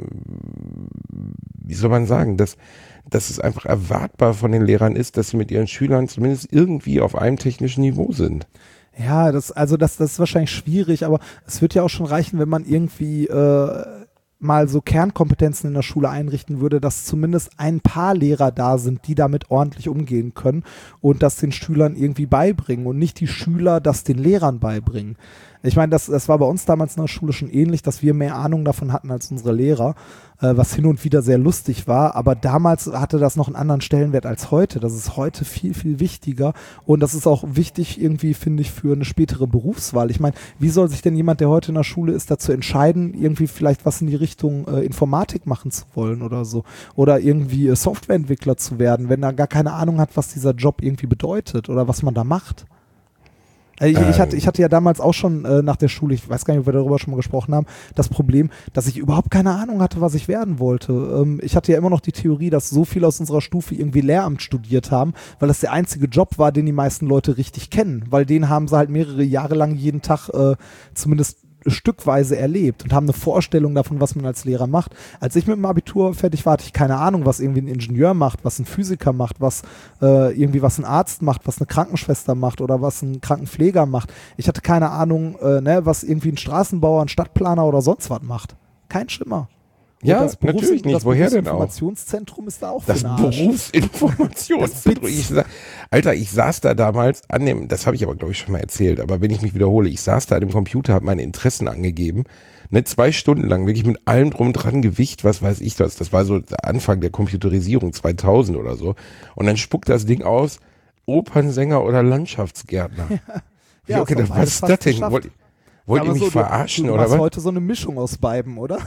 Speaker 3: wie soll man sagen, dass es einfach erwartbar von den Lehrern ist, dass sie mit ihren Schülern zumindest irgendwie auf einem technischen Niveau sind.
Speaker 2: Ja, das ist wahrscheinlich schwierig, aber es wird ja auch schon reichen, wenn man irgendwie mal so Kernkompetenzen in der Schule einrichten würde, dass zumindest ein paar Lehrer da sind, die damit ordentlich umgehen können und das den Schülern irgendwie beibringen und nicht die Schüler das den Lehrern beibringen. Ich meine, das war bei uns damals in der Schule schon ähnlich, dass wir mehr Ahnung davon hatten als unsere Lehrer, was hin und wieder sehr lustig war, aber damals hatte das noch einen anderen Stellenwert als heute. Das ist heute viel, viel wichtiger, und das ist auch wichtig irgendwie, finde ich, für eine spätere Berufswahl. Ich meine, wie soll sich denn jemand, der heute in der Schule ist, dazu entscheiden, irgendwie vielleicht was in die Richtung Informatik machen zu wollen oder so, oder irgendwie Softwareentwickler zu werden, wenn er gar keine Ahnung hat, was dieser Job irgendwie bedeutet oder was man da macht? Ich hatte ja damals auch schon nach der Schule, ich weiß gar nicht, ob wir darüber schon mal gesprochen haben, das Problem, dass ich überhaupt keine Ahnung hatte, was ich werden wollte. Ich hatte ja immer noch die Theorie, dass so viele aus unserer Stufe irgendwie Lehramt studiert haben, weil das der einzige Job war, den die meisten Leute richtig kennen, weil den haben sie halt mehrere Jahre lang jeden Tag zumindest stückweise erlebt und haben eine Vorstellung davon, was man als Lehrer macht. Als ich mit dem Abitur fertig war, hatte ich keine Ahnung, was irgendwie ein Ingenieur macht, was ein Physiker macht, was was ein Arzt macht, was eine Krankenschwester macht oder was ein Krankenpfleger macht. Ich hatte keine Ahnung, was irgendwie ein Straßenbauer, ein Stadtplaner oder sonst was macht. Kein Schimmer.
Speaker 3: Ja, natürlich nicht. Woher denn auch?
Speaker 2: Das Berufsinformationszentrum ist da auch
Speaker 3: das Berufsinformationszentrum. Ich saß da damals an dem, das habe ich aber glaube ich schon mal erzählt, aber wenn ich mich wiederhole, ich saß da an dem Computer, habe meine Interessen angegeben, 2 Stunden lang, wirklich mit allem drum und dran, Gewicht, was weiß ich was, das war so der Anfang der Computerisierung, 2000 oder so, und dann spuckt das Ding aus, Opernsänger oder Landschaftsgärtner.
Speaker 2: Ja,
Speaker 3: okay, was ist das denn? Wollt ihr mich verarschen,
Speaker 2: du
Speaker 3: oder
Speaker 2: machst
Speaker 3: was?
Speaker 2: heute so eine Mischung aus beiden, oder?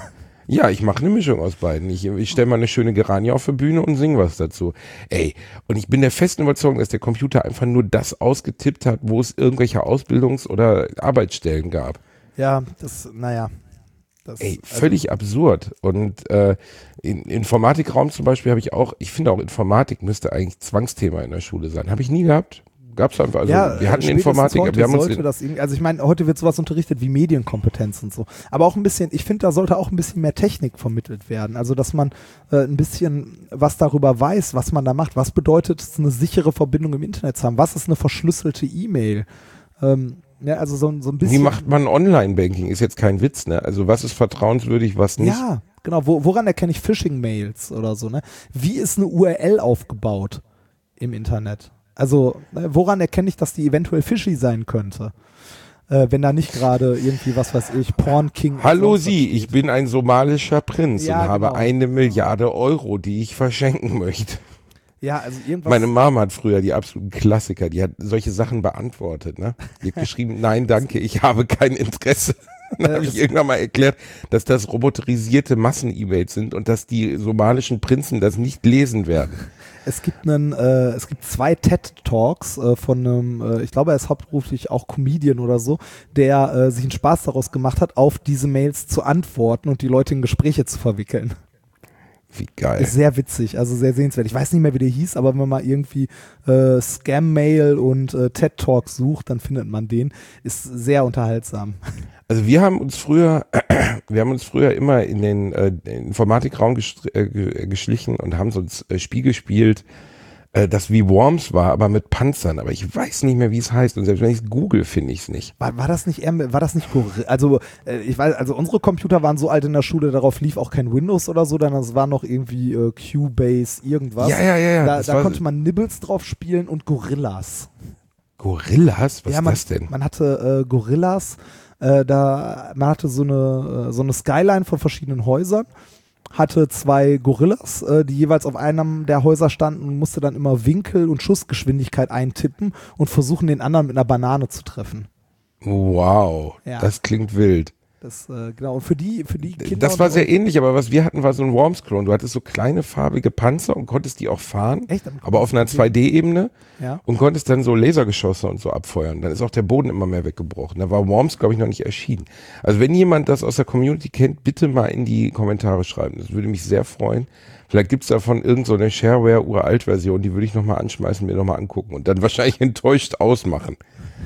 Speaker 3: Ja, ich mache eine Mischung aus beiden. Ich stelle mal eine schöne Geranie auf die Bühne und singe was dazu. Ey, und ich bin der festen Überzeugung, dass der Computer einfach nur das ausgetippt hat, wo es irgendwelche Ausbildungs- oder Arbeitsstellen gab.
Speaker 2: Ja, naja.
Speaker 3: Ey, völlig absurd. Und im Informatikraum zum Beispiel ich finde auch Informatik müsste eigentlich Zwangsthema in der Schule sein. Habe ich nie gehabt. Gab's einfach, also
Speaker 2: ja,
Speaker 3: wir hatten Informatik,
Speaker 2: heute
Speaker 3: wir haben uns
Speaker 2: also ich meine, heute wird sowas unterrichtet wie Medienkompetenz und so. Aber auch ein bisschen, ich finde, da sollte auch ein bisschen mehr Technik vermittelt werden. Also, dass man ein bisschen was darüber weiß, was man da macht. Was bedeutet es, eine sichere Verbindung im Internet zu haben? Was ist eine verschlüsselte E-Mail? Ja, also so ein bisschen.
Speaker 3: Wie macht man Online-Banking? Ist jetzt kein Witz, ne? Also was ist vertrauenswürdig, was nicht?
Speaker 2: Ja, genau. Woran erkenne ich Phishing-Mails oder so, ne? Wie ist eine URL aufgebaut im Internet? Also, woran erkenne ich, dass die eventuell fishy sein könnte? Wenn da nicht gerade irgendwie, was weiß ich, Porn King.
Speaker 3: Hallo Sie, ich bin ein somalischer Prinz
Speaker 2: Ja,
Speaker 3: und habe
Speaker 2: genau.
Speaker 3: 1 Milliarde Euro, die ich verschenken möchte.
Speaker 2: Ja, also irgendwas.
Speaker 3: Meine Mama hat früher die absoluten Klassiker, die hat solche Sachen beantwortet, ne? Die hat geschrieben, nein, danke, ich habe kein Interesse. Dann habe ich irgendwann mal erklärt, dass das roboterisierte Massen-E-Mails sind und dass die somalischen Prinzen das nicht lesen werden.
Speaker 2: Es gibt 2 TED-Talks von einem, ich glaube, er ist hauptberuflich auch Comedian oder so, der sich einen Spaß daraus gemacht hat, auf diese Mails zu antworten und die Leute in Gespräche zu verwickeln.
Speaker 3: Wie geil.
Speaker 2: Ist sehr witzig, also sehr sehenswert. Ich weiß nicht mehr, wie der hieß, aber wenn man mal irgendwie Scam-Mail und TED-Talk sucht, dann findet man den. Ist sehr unterhaltsam.
Speaker 3: Also wir haben uns früher immer in den Informatikraum geschlichen und haben so ein Spiel gespielt, das wie Worms war, aber mit Panzern. Aber ich weiß nicht mehr, wie es heißt. Und selbst wenn ich es google, finde ich es nicht.
Speaker 2: War das nicht Gorilla? Also ich weiß, also unsere Computer waren so alt in der Schule, darauf lief auch kein Windows oder so, dann das war noch irgendwie Cubase, irgendwas.
Speaker 3: Ja.
Speaker 2: Da konnte man Nibbles drauf spielen und Gorillas.
Speaker 3: Gorillas? Was
Speaker 2: ja,
Speaker 3: ist das denn?
Speaker 2: Man hatte Gorillas, man hatte so eine Skyline von verschiedenen Häusern, hatte 2 Gorillas, die jeweils auf einem der Häuser standen und musste dann immer Winkel und Schussgeschwindigkeit eintippen und versuchen, den anderen mit einer Banane zu treffen.
Speaker 3: Wow,
Speaker 2: Ja.
Speaker 3: Das klingt wild.
Speaker 2: Genau, und für die Kinder.
Speaker 3: Das war sehr ähnlich, aber was wir hatten, war so ein Worms-Klon. Du hattest so kleine farbige Panzer und konntest die auch fahren,
Speaker 2: Echt?
Speaker 3: aber auf einer 2D-Ebene
Speaker 2: Ja.
Speaker 3: und konntest dann so Lasergeschosse und so abfeuern. Dann ist auch der Boden immer mehr weggebrochen. Da war Worms, glaube ich, noch nicht erschienen. Also wenn jemand das aus der Community kennt, bitte mal in die Kommentare schreiben. Das würde mich sehr freuen. Vielleicht gibt es davon irgend so eine Shareware-Uralt-Version, die würde ich nochmal anschmeißen, mir nochmal angucken und dann wahrscheinlich enttäuscht ausmachen.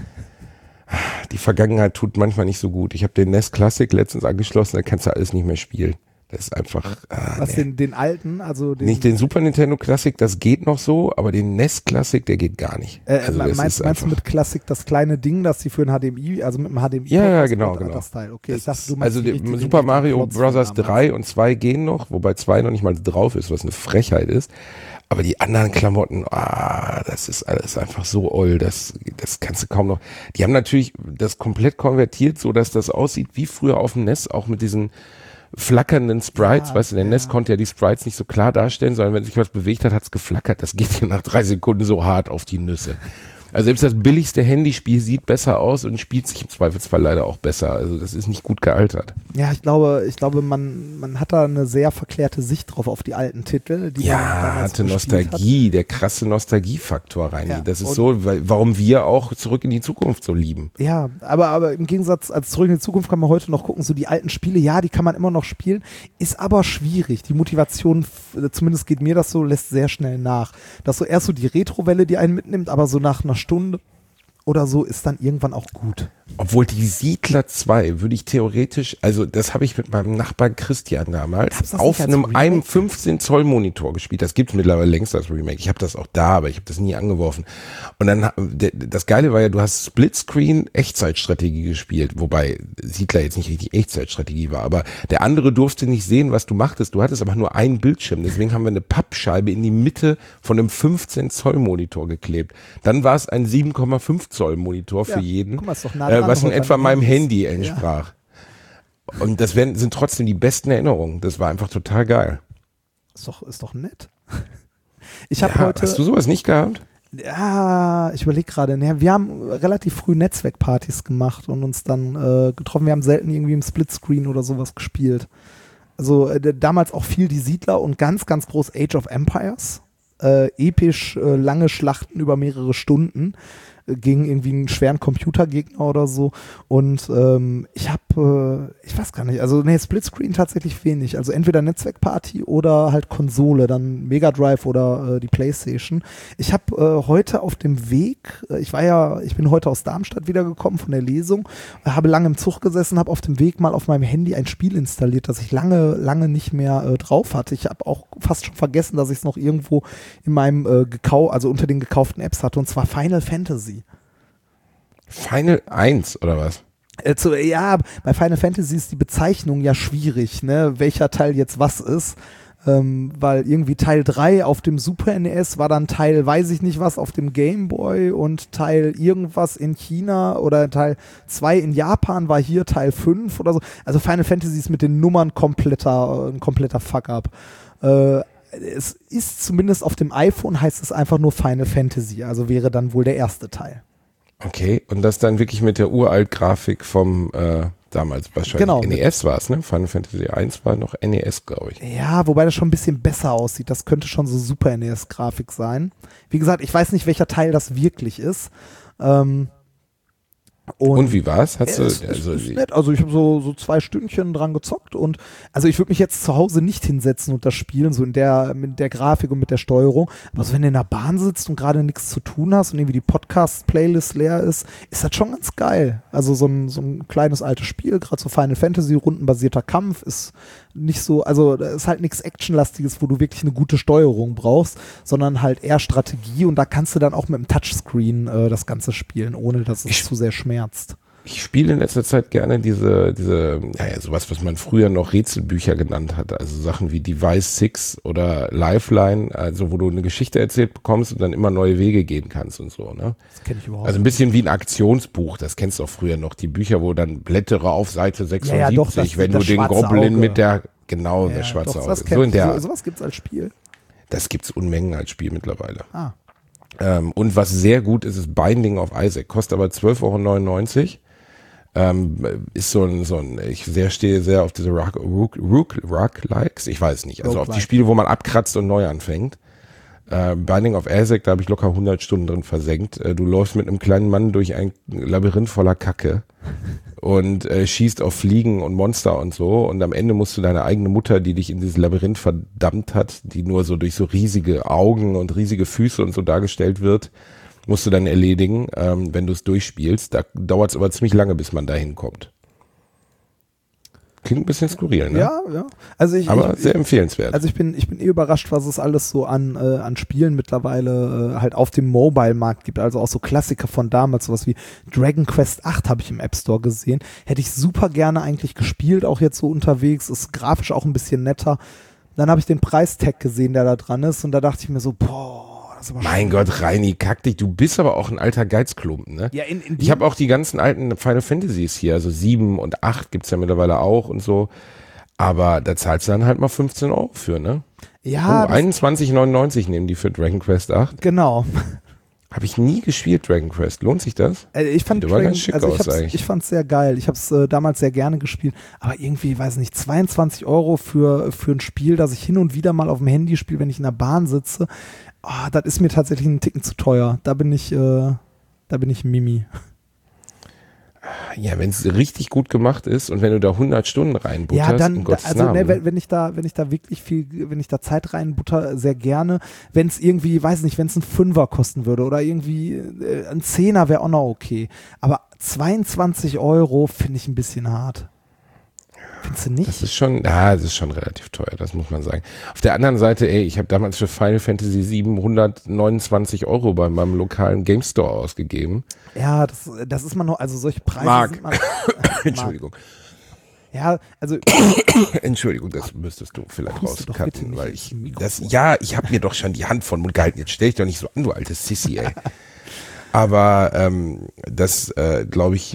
Speaker 3: Die Vergangenheit tut manchmal nicht so gut. Ich habe den NES Classic letztens angeschlossen, da kannst du alles nicht mehr spielen. Das ist einfach.
Speaker 2: Was den alten, also
Speaker 3: nicht den Super Nintendo Classic, das geht noch so, aber den NES Classic, der geht gar nicht.
Speaker 2: Meinst du mit Classic das kleine Ding, das sie für ein HDMI, also mit einem HDMI?
Speaker 3: Ja, genau.
Speaker 2: Das Teil. Okay, ich dachte, du
Speaker 3: meinst
Speaker 2: also
Speaker 3: Super Mario Bros. 3 und 2 gehen noch, wobei 2 noch nicht mal drauf ist, was eine Frechheit ist. Aber die anderen Klamotten, das ist alles einfach so oll, das kannst du kaum noch. Die haben natürlich das komplett konvertiert, so dass das aussieht wie früher auf dem NES, auch mit diesen flackernden Sprites, weißt du, der NES konnte ja die Sprites nicht so klar darstellen, sondern wenn sich was bewegt hat, hat's geflackert. Das geht ja nach 3 Sekunden so hart auf die Nüsse. Also selbst das billigste Handyspiel sieht besser aus und spielt sich im Zweifelsfall leider auch besser. Also das ist nicht gut gealtert.
Speaker 2: Ja, ich glaube, man hat da eine sehr verklärte Sicht drauf auf die alten Titel. Die
Speaker 3: hatte Nostalgie, der krasse Nostalgiefaktor rein.
Speaker 2: Ja,
Speaker 3: das ist so, warum wir auch Zurück in die Zukunft so lieben.
Speaker 2: Ja, aber im Gegensatz als Zurück in die Zukunft kann man heute noch gucken, so die alten Spiele, ja, die kann man immer noch spielen, ist aber schwierig. Die Motivation, zumindest geht mir das so, lässt sehr schnell nach. Das ist so erst so die Retrowelle, die einen mitnimmt, aber so nach einer Stunde oder so ist dann irgendwann auch gut.
Speaker 3: Obwohl die Siedler 2 würde ich theoretisch, also das habe ich mit meinem Nachbarn Christian damals auf einem 15 Zoll Monitor gespielt. Das gibt es mittlerweile längst als Remake. Ich habe das auch da, aber ich habe das nie angeworfen. Und dann, das Geile war ja, du hast Splitscreen Echtzeitstrategie gespielt, wobei Siedler jetzt nicht richtig Echtzeitstrategie war, aber der andere durfte nicht sehen, was du machtest. Du hattest aber nur einen Bildschirm. Deswegen haben wir eine Pappscheibe in die Mitte von einem 15 Zoll Monitor geklebt. Dann war es ein 7,5 Zoll Monitor für jeden. Guck mal, ist doch nah was in etwa meinem Handy entsprach. Ja. Und das sind trotzdem die besten Erinnerungen. Das war einfach total geil.
Speaker 2: Ist doch nett. Ich habe heute.
Speaker 3: Hast du sowas nicht gehabt?
Speaker 2: Ja, ich überlege gerade. Wir haben relativ früh Netzwerkpartys gemacht und uns dann getroffen. Wir haben selten irgendwie im Splitscreen oder sowas gespielt. Also damals auch viel die Siedler und ganz, ganz groß Age of Empires. Episch lange Schlachten über mehrere Stunden gegen irgendwie einen schweren Computergegner oder so. Und ich weiß gar nicht, also Splitscreen tatsächlich wenig. Also entweder Netzwerkparty oder halt Konsole, dann Mega Drive oder die Playstation. Ich habe heute auf dem Weg, ich bin heute aus Darmstadt wiedergekommen von der Lesung, habe lange im Zug gesessen, habe auf dem Weg mal auf meinem Handy ein Spiel installiert, das ich lange, lange nicht mehr drauf hatte. Ich habe auch fast schon vergessen, dass ich es noch irgendwo in meinem also unter den gekauften Apps hatte, und zwar Final Fantasy.
Speaker 3: Final 1 oder was?
Speaker 2: Bei Final Fantasy ist die Bezeichnung ja schwierig, ne? Welcher Teil jetzt was ist. Weil irgendwie Teil 3 auf dem Super NES war dann Teil, weiß ich nicht was, auf dem Game Boy, und Teil irgendwas in China oder Teil 2 in Japan war hier Teil 5 oder so. Also Final Fantasy ist mit den Nummern ein kompletter Fuck-up. Es ist zumindest auf dem iPhone, heißt es einfach nur Final Fantasy, also wäre dann wohl der erste Teil.
Speaker 3: Okay, und das dann wirklich mit der Uralt-Grafik vom damals wahrscheinlich
Speaker 2: genau,
Speaker 3: NES war es, ne? Final Fantasy 1 war noch NES, glaube ich.
Speaker 2: Ja, wobei das schon ein bisschen besser aussieht. Das könnte schon so Super NES-Grafik sein. Wie gesagt, ich weiß nicht, welcher Teil das wirklich ist.
Speaker 3: Und wie war's?
Speaker 2: Ist nett. Also ich habe so 2 Stündchen dran gezockt, und also ich würde mich jetzt zu Hause nicht hinsetzen und das spielen, so mit der Grafik und mit der Steuerung. Aber so, wenn du in der Bahn sitzt und gerade nichts zu tun hast und irgendwie die Podcast-Playlist leer ist das schon ganz geil. Also so ein kleines altes Spiel, gerade so Final Fantasy, rundenbasierter Kampf, ist nicht so, also da ist halt nichts Actionlastiges, wo du wirklich eine gute Steuerung brauchst, sondern halt eher Strategie, und da kannst du dann auch mit dem Touchscreen das Ganze spielen, ohne dass es zu sehr schmerzt.
Speaker 3: Ich spiele in letzter Zeit gerne diese sowas, was man früher noch Rätselbücher genannt hat, also Sachen wie Device 6 oder Lifeline, also wo du eine Geschichte erzählt bekommst und dann immer neue Wege gehen kannst und so, ne?
Speaker 2: Das kenne ich überhaupt
Speaker 3: Also ein bisschen wie ein Aktionsbuch, das kennst du auch früher noch, die Bücher, wo dann blättere auf Seite 76, wenn du den Goblin
Speaker 2: Auge.
Speaker 3: Mit der, genau, das schwarze Auge.
Speaker 2: Sowas gibt's als Spiel.
Speaker 3: Das gibt's Unmengen als Spiel mittlerweile.
Speaker 2: Ah.
Speaker 3: Und was sehr gut ist, ist Binding of Isaac, kostet aber 12,99 €. Ist so ein, ich stehe sehr auf diese Rook-Likes, ich weiß nicht, also auf die Spiele, wo man abkratzt und neu anfängt. Binding of Isaac, da habe ich locker 100 Stunden drin versenkt. Du läufst mit einem kleinen Mann durch ein Labyrinth voller Kacke und schießt auf Fliegen und Monster und so, und am Ende musst du deine eigene Mutter, die dich in dieses Labyrinth verdammt hat, die nur so durch so riesige Augen und riesige Füße und so dargestellt wird, musst du dann erledigen, wenn du es durchspielst. Da dauert es aber ziemlich lange, bis man da hinkommt. Klingt ein bisschen skurril, ne?
Speaker 2: Ja. Also
Speaker 3: aber sehr empfehlenswert.
Speaker 2: Also ich bin überrascht, was es alles so an Spielen mittlerweile halt auf dem Mobile-Markt gibt. Also auch so Klassiker von damals, sowas wie Dragon Quest 8 habe ich im App Store gesehen. Hätte ich super gerne eigentlich gespielt, auch jetzt so unterwegs. Ist grafisch auch ein bisschen netter. Dann habe ich den Preistag gesehen, der da dran ist, und da dachte ich mir so, boah.
Speaker 3: Mein Gott, Reini, kack dich. Du bist aber auch ein alter Geizklumpen, ne?
Speaker 2: Ja,
Speaker 3: ich habe auch die ganzen alten Final Fantasies hier, also 7 und 8 gibt's ja mittlerweile auch und so. Aber da zahlst du dann halt mal 15 € für, ne?
Speaker 2: Ja.
Speaker 3: 21,99 nehmen die für Dragon Quest 8.
Speaker 2: Genau.
Speaker 3: Habe ich nie gespielt, Dragon Quest. Lohnt sich das?
Speaker 2: Ich fand
Speaker 3: Dragon, ganz schick aus,
Speaker 2: ich fand's sehr geil. Ich habe es damals sehr gerne gespielt, aber irgendwie, weiß nicht, 22 € für ein Spiel, das ich hin und wieder mal auf dem Handy spiele, wenn ich in der Bahn sitze. Das ist mir tatsächlich einen Ticken zu teuer. Da bin ich Mimi.
Speaker 3: Ja, wenn es richtig gut gemacht ist und wenn du da 100 Stunden reinbutterst,
Speaker 2: ja, dann,
Speaker 3: in Gottes
Speaker 2: also
Speaker 3: Namen.
Speaker 2: wenn ich da wirklich wenn ich da Zeit reinbutter, sehr gerne. Wenn es irgendwie, weiß nicht, wenn es ein Fünfer kosten würde oder irgendwie ein Zehner wäre auch noch okay. Aber 22 € finde ich ein bisschen hart. Findest du nicht?
Speaker 3: Das ist schon relativ teuer, das muss man sagen. Auf der anderen Seite, ich habe damals für Final Fantasy 729 € bei meinem lokalen Game Store ausgegeben.
Speaker 2: Ja, das ist man noch, also solche Preise
Speaker 3: Mark.
Speaker 2: sind man,
Speaker 3: Entschuldigung.
Speaker 2: Ja, also
Speaker 3: Entschuldigung, das müsstest du vielleicht
Speaker 2: Huste doch
Speaker 3: rauscutten,
Speaker 2: bitte
Speaker 3: weil
Speaker 2: nicht
Speaker 3: ich
Speaker 2: ins Mikro.
Speaker 3: ich habe mir doch schon die Hand von Mund gehalten. Jetzt stell dich doch nicht so an, du altes Sissi, ey. Aber das glaube ich,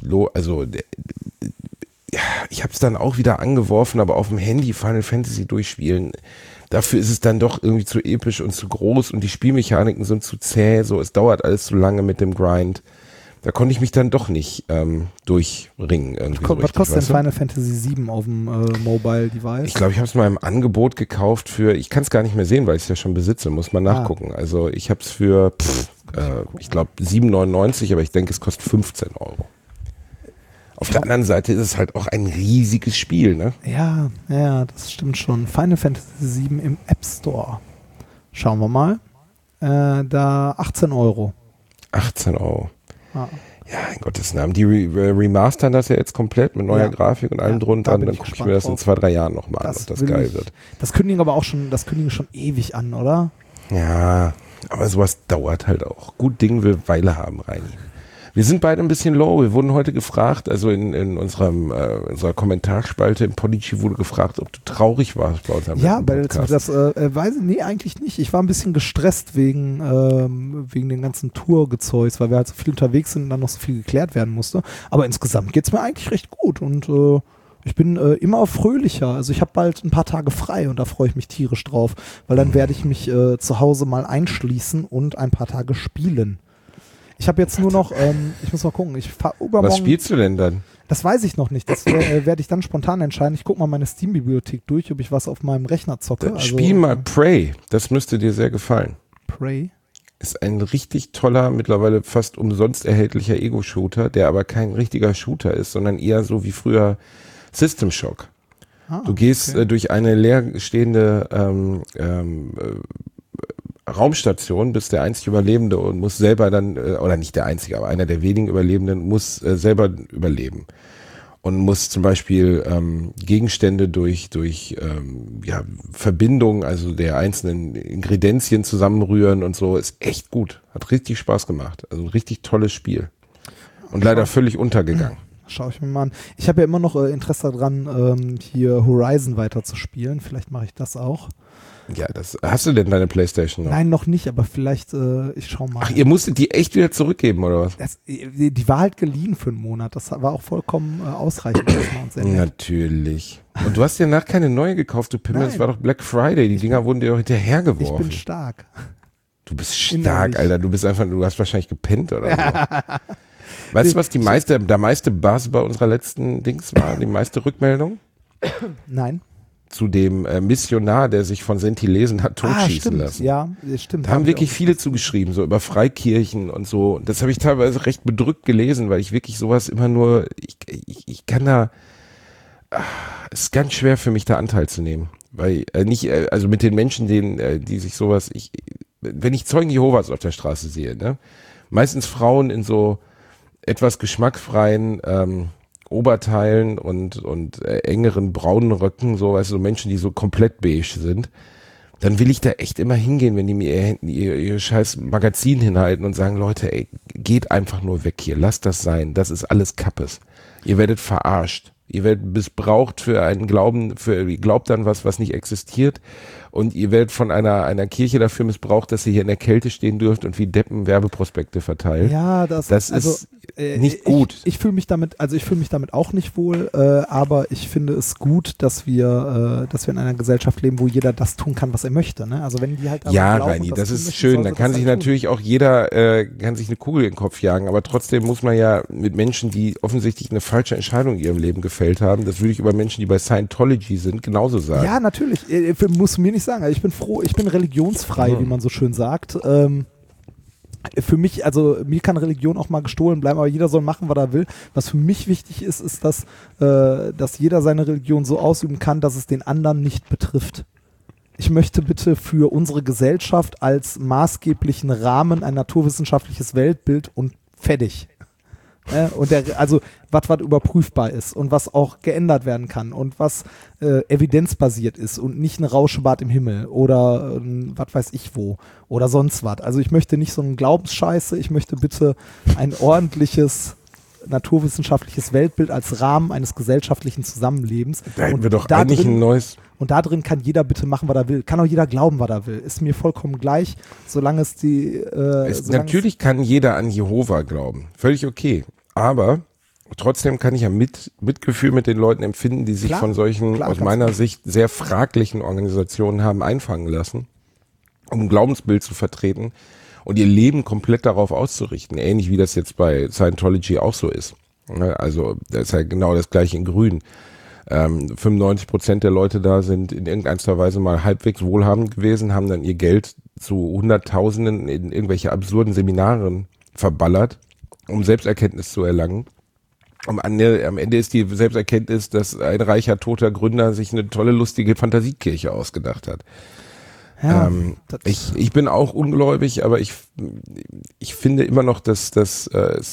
Speaker 3: ich habe es dann auch wieder angeworfen, aber auf dem Handy Final Fantasy durchspielen, dafür ist es dann doch irgendwie zu episch und zu groß und die Spielmechaniken sind zu zäh, so, es dauert alles zu lange mit dem Grind. Da konnte ich mich dann doch nicht durchringen.
Speaker 2: Was kostet denn Final Fantasy VII auf dem Mobile Device?
Speaker 3: Ich glaube, ich habe es mal im Angebot gekauft ich kann es gar nicht mehr sehen, weil ich es ja schon besitze, muss man nachgucken. Also ich habe es für, ich glaube 7,99, aber ich denke, es kostet 15 €. Auf der anderen Seite ist es halt auch ein riesiges Spiel, ne?
Speaker 2: Ja, das stimmt schon. Final Fantasy VII im App Store. Schauen wir mal. Da 18 €.
Speaker 3: 18 €.
Speaker 2: Ah.
Speaker 3: Ja, in Gottes Namen. Die remastern das ja jetzt komplett mit neuer Grafik und allem drunter.
Speaker 2: Da
Speaker 3: Und
Speaker 2: bin
Speaker 3: dann
Speaker 2: ich
Speaker 3: gucke ich
Speaker 2: gespannt
Speaker 3: mir das in
Speaker 2: drauf.
Speaker 3: 2-3 Jahren nochmal an, ob das geil wird.
Speaker 2: Das kündigen aber auch schon, schon ewig an, oder?
Speaker 3: Ja, aber sowas dauert halt auch. Gut Ding will Weile haben, Reini. Wir sind beide ein bisschen low. Wir wurden heute gefragt, also in unserer Kommentarspalte im Podigy wurde gefragt, ob du traurig warst bei unserem Podcast.
Speaker 2: Das weiß ich, nee, eigentlich nicht. Ich war ein bisschen gestresst wegen den ganzen Tourgezeugs, weil wir halt so viel unterwegs sind und dann noch so viel geklärt werden musste. Aber insgesamt geht's mir eigentlich recht gut und ich bin immer fröhlicher. Also ich habe bald ein paar Tage frei und da freue ich mich tierisch drauf, weil dann werde ich mich zu Hause mal einschließen und ein paar Tage spielen. Ich habe jetzt nur noch, ich muss mal gucken, ich fahre übermorgen.
Speaker 3: Was spielst du denn dann?
Speaker 2: Das weiß ich noch nicht, das werde ich dann spontan entscheiden. Ich gucke mal meine Steam-Bibliothek durch, ob ich was auf meinem Rechner zocke.
Speaker 3: Spiel mal Prey, das müsste dir sehr gefallen.
Speaker 2: Prey?
Speaker 3: Ist ein richtig toller, mittlerweile fast umsonst erhältlicher Ego-Shooter, der aber kein richtiger Shooter ist, sondern eher so wie früher System Shock. Du gehst durch eine leerstehende Raumstation, bist der einzige Überlebende und musst selber dann, oder nicht der einzige, aber einer der wenigen Überlebenden, muss selber überleben. Und muss zum Beispiel Gegenstände durch Verbindung, also der einzelnen Ingredienzien zusammenrühren und so, ist echt gut. Hat richtig Spaß gemacht. Also ein richtig tolles Spiel. Und leider völlig untergegangen.
Speaker 2: Schau ich mir mal an. Ich habe ja immer noch Interesse daran, hier Horizon weiter zu spielen. Vielleicht mache ich das auch.
Speaker 3: Ja, hast du denn deine Playstation noch?
Speaker 2: Nein, noch nicht, aber vielleicht, ich schau mal.
Speaker 3: Ach, ihr musstet die echt wieder zurückgeben, oder was?
Speaker 2: Die war halt geliehen für einen Monat. Das war auch vollkommen ausreichend.
Speaker 3: Natürlich. Und du hast dir danach keine neue gekauft, du Pimmel. Es war doch Black Friday. Die Dinger wurden dir doch hinterhergeworfen.
Speaker 2: Ich bin stark.
Speaker 3: Du bist stark, Alter. Du hast wahrscheinlich gepennt oder so. Weißt du, was der meiste Buzz bei unserer letzten Dings war? Die meiste Rückmeldung?
Speaker 2: Nein.
Speaker 3: Zu dem Missionar, der sich von Sentinelesen hat totschießen lassen.
Speaker 2: Ja, stimmt.
Speaker 3: Da haben wirklich viele zugeschrieben, so über Freikirchen und so. Das habe ich teilweise recht bedrückt gelesen, weil ich wirklich sowas immer nur, ich kann da, es ist ganz schwer für mich da Anteil zu nehmen. Weil also mit den Menschen, die sich sowas, wenn ich Zeugen Jehovas auf der Straße sehe, ne, meistens Frauen in so etwas geschmackfreien Oberteilen und engeren braunen Röcken, so, weißt du, so Menschen, die so komplett beige sind, dann will ich da echt immer hingehen, wenn die mir ihr scheiß Magazin hinhalten und sagen, Leute, ey, geht einfach nur weg hier, lasst das sein, das ist alles Kappes. Ihr werdet verarscht. Ihr werdet missbraucht für einen Glauben, ihr glaubt an was nicht existiert, und ihr werdet von einer Kirche dafür missbraucht, dass ihr hier in der Kälte stehen dürft und wie Deppen Werbeprospekte verteilt.
Speaker 2: Ja, das
Speaker 3: ist nicht gut.
Speaker 2: Ich fühle mich damit auch nicht wohl, aber ich finde es gut, dass wir in einer Gesellschaft leben, wo jeder das tun kann, was er möchte. Ne? Also wenn die halt
Speaker 3: ja, Reini, das ist schön. Da kann sich natürlich auch jeder kann sich eine Kugel in den Kopf jagen, aber trotzdem muss man ja mit Menschen, die offensichtlich eine falsche Entscheidung in ihrem Leben gefällt haben, das würde ich über Menschen, die bei Scientology sind, genauso sagen.
Speaker 2: Ja, natürlich. Musst du mir nicht sagen. Also ich bin froh, ich bin religionsfrei, wie man so schön sagt. Für mich, also mir kann Religion auch mal gestohlen bleiben, aber jeder soll machen, was er will. Was für mich wichtig ist, dass jeder seine Religion so ausüben kann, dass es den anderen nicht betrifft. Ich möchte bitte für unsere Gesellschaft als maßgeblichen Rahmen ein naturwissenschaftliches Weltbild und fertig. Und was überprüfbar ist und was auch geändert werden kann und was evidenzbasiert ist und nicht ein Rauschebad im Himmel oder was weiß ich wo oder sonst was. Also ich möchte nicht so einen Glaubensscheiße, ich möchte bitte ein ordentliches naturwissenschaftliches Weltbild als Rahmen eines gesellschaftlichen Zusammenlebens.
Speaker 3: Da hätten wir doch eigentlich ein neues...
Speaker 2: Und da drin kann jeder bitte machen, was er will. Kann auch jeder glauben, was er will. Ist mir vollkommen gleich, solange es
Speaker 3: natürlich kann jeder an Jehova glauben. Völlig okay. Aber trotzdem kann ich ja Mitgefühl mit den Leuten empfinden, die sich von solchen, aus meiner Sicht, sehr fraglichen Organisationen haben einfangen lassen, um ein Glaubensbild zu vertreten. und ihr Leben komplett darauf auszurichten, ähnlich wie das jetzt bei Scientology auch so ist. Also das ist halt genau das gleiche in Grün. 95% der Leute da sind in irgendeiner Weise mal halbwegs wohlhabend gewesen, haben dann ihr Geld zu Hunderttausenden in irgendwelche absurden Seminaren verballert, um Selbsterkenntnis zu erlangen. Am Ende ist die Selbsterkenntnis, dass ein reicher, toter Gründer sich eine tolle, lustige Fantasiekirche ausgedacht hat.
Speaker 2: Ja,
Speaker 3: ich bin auch ungläubig, aber ich finde immer noch, dass das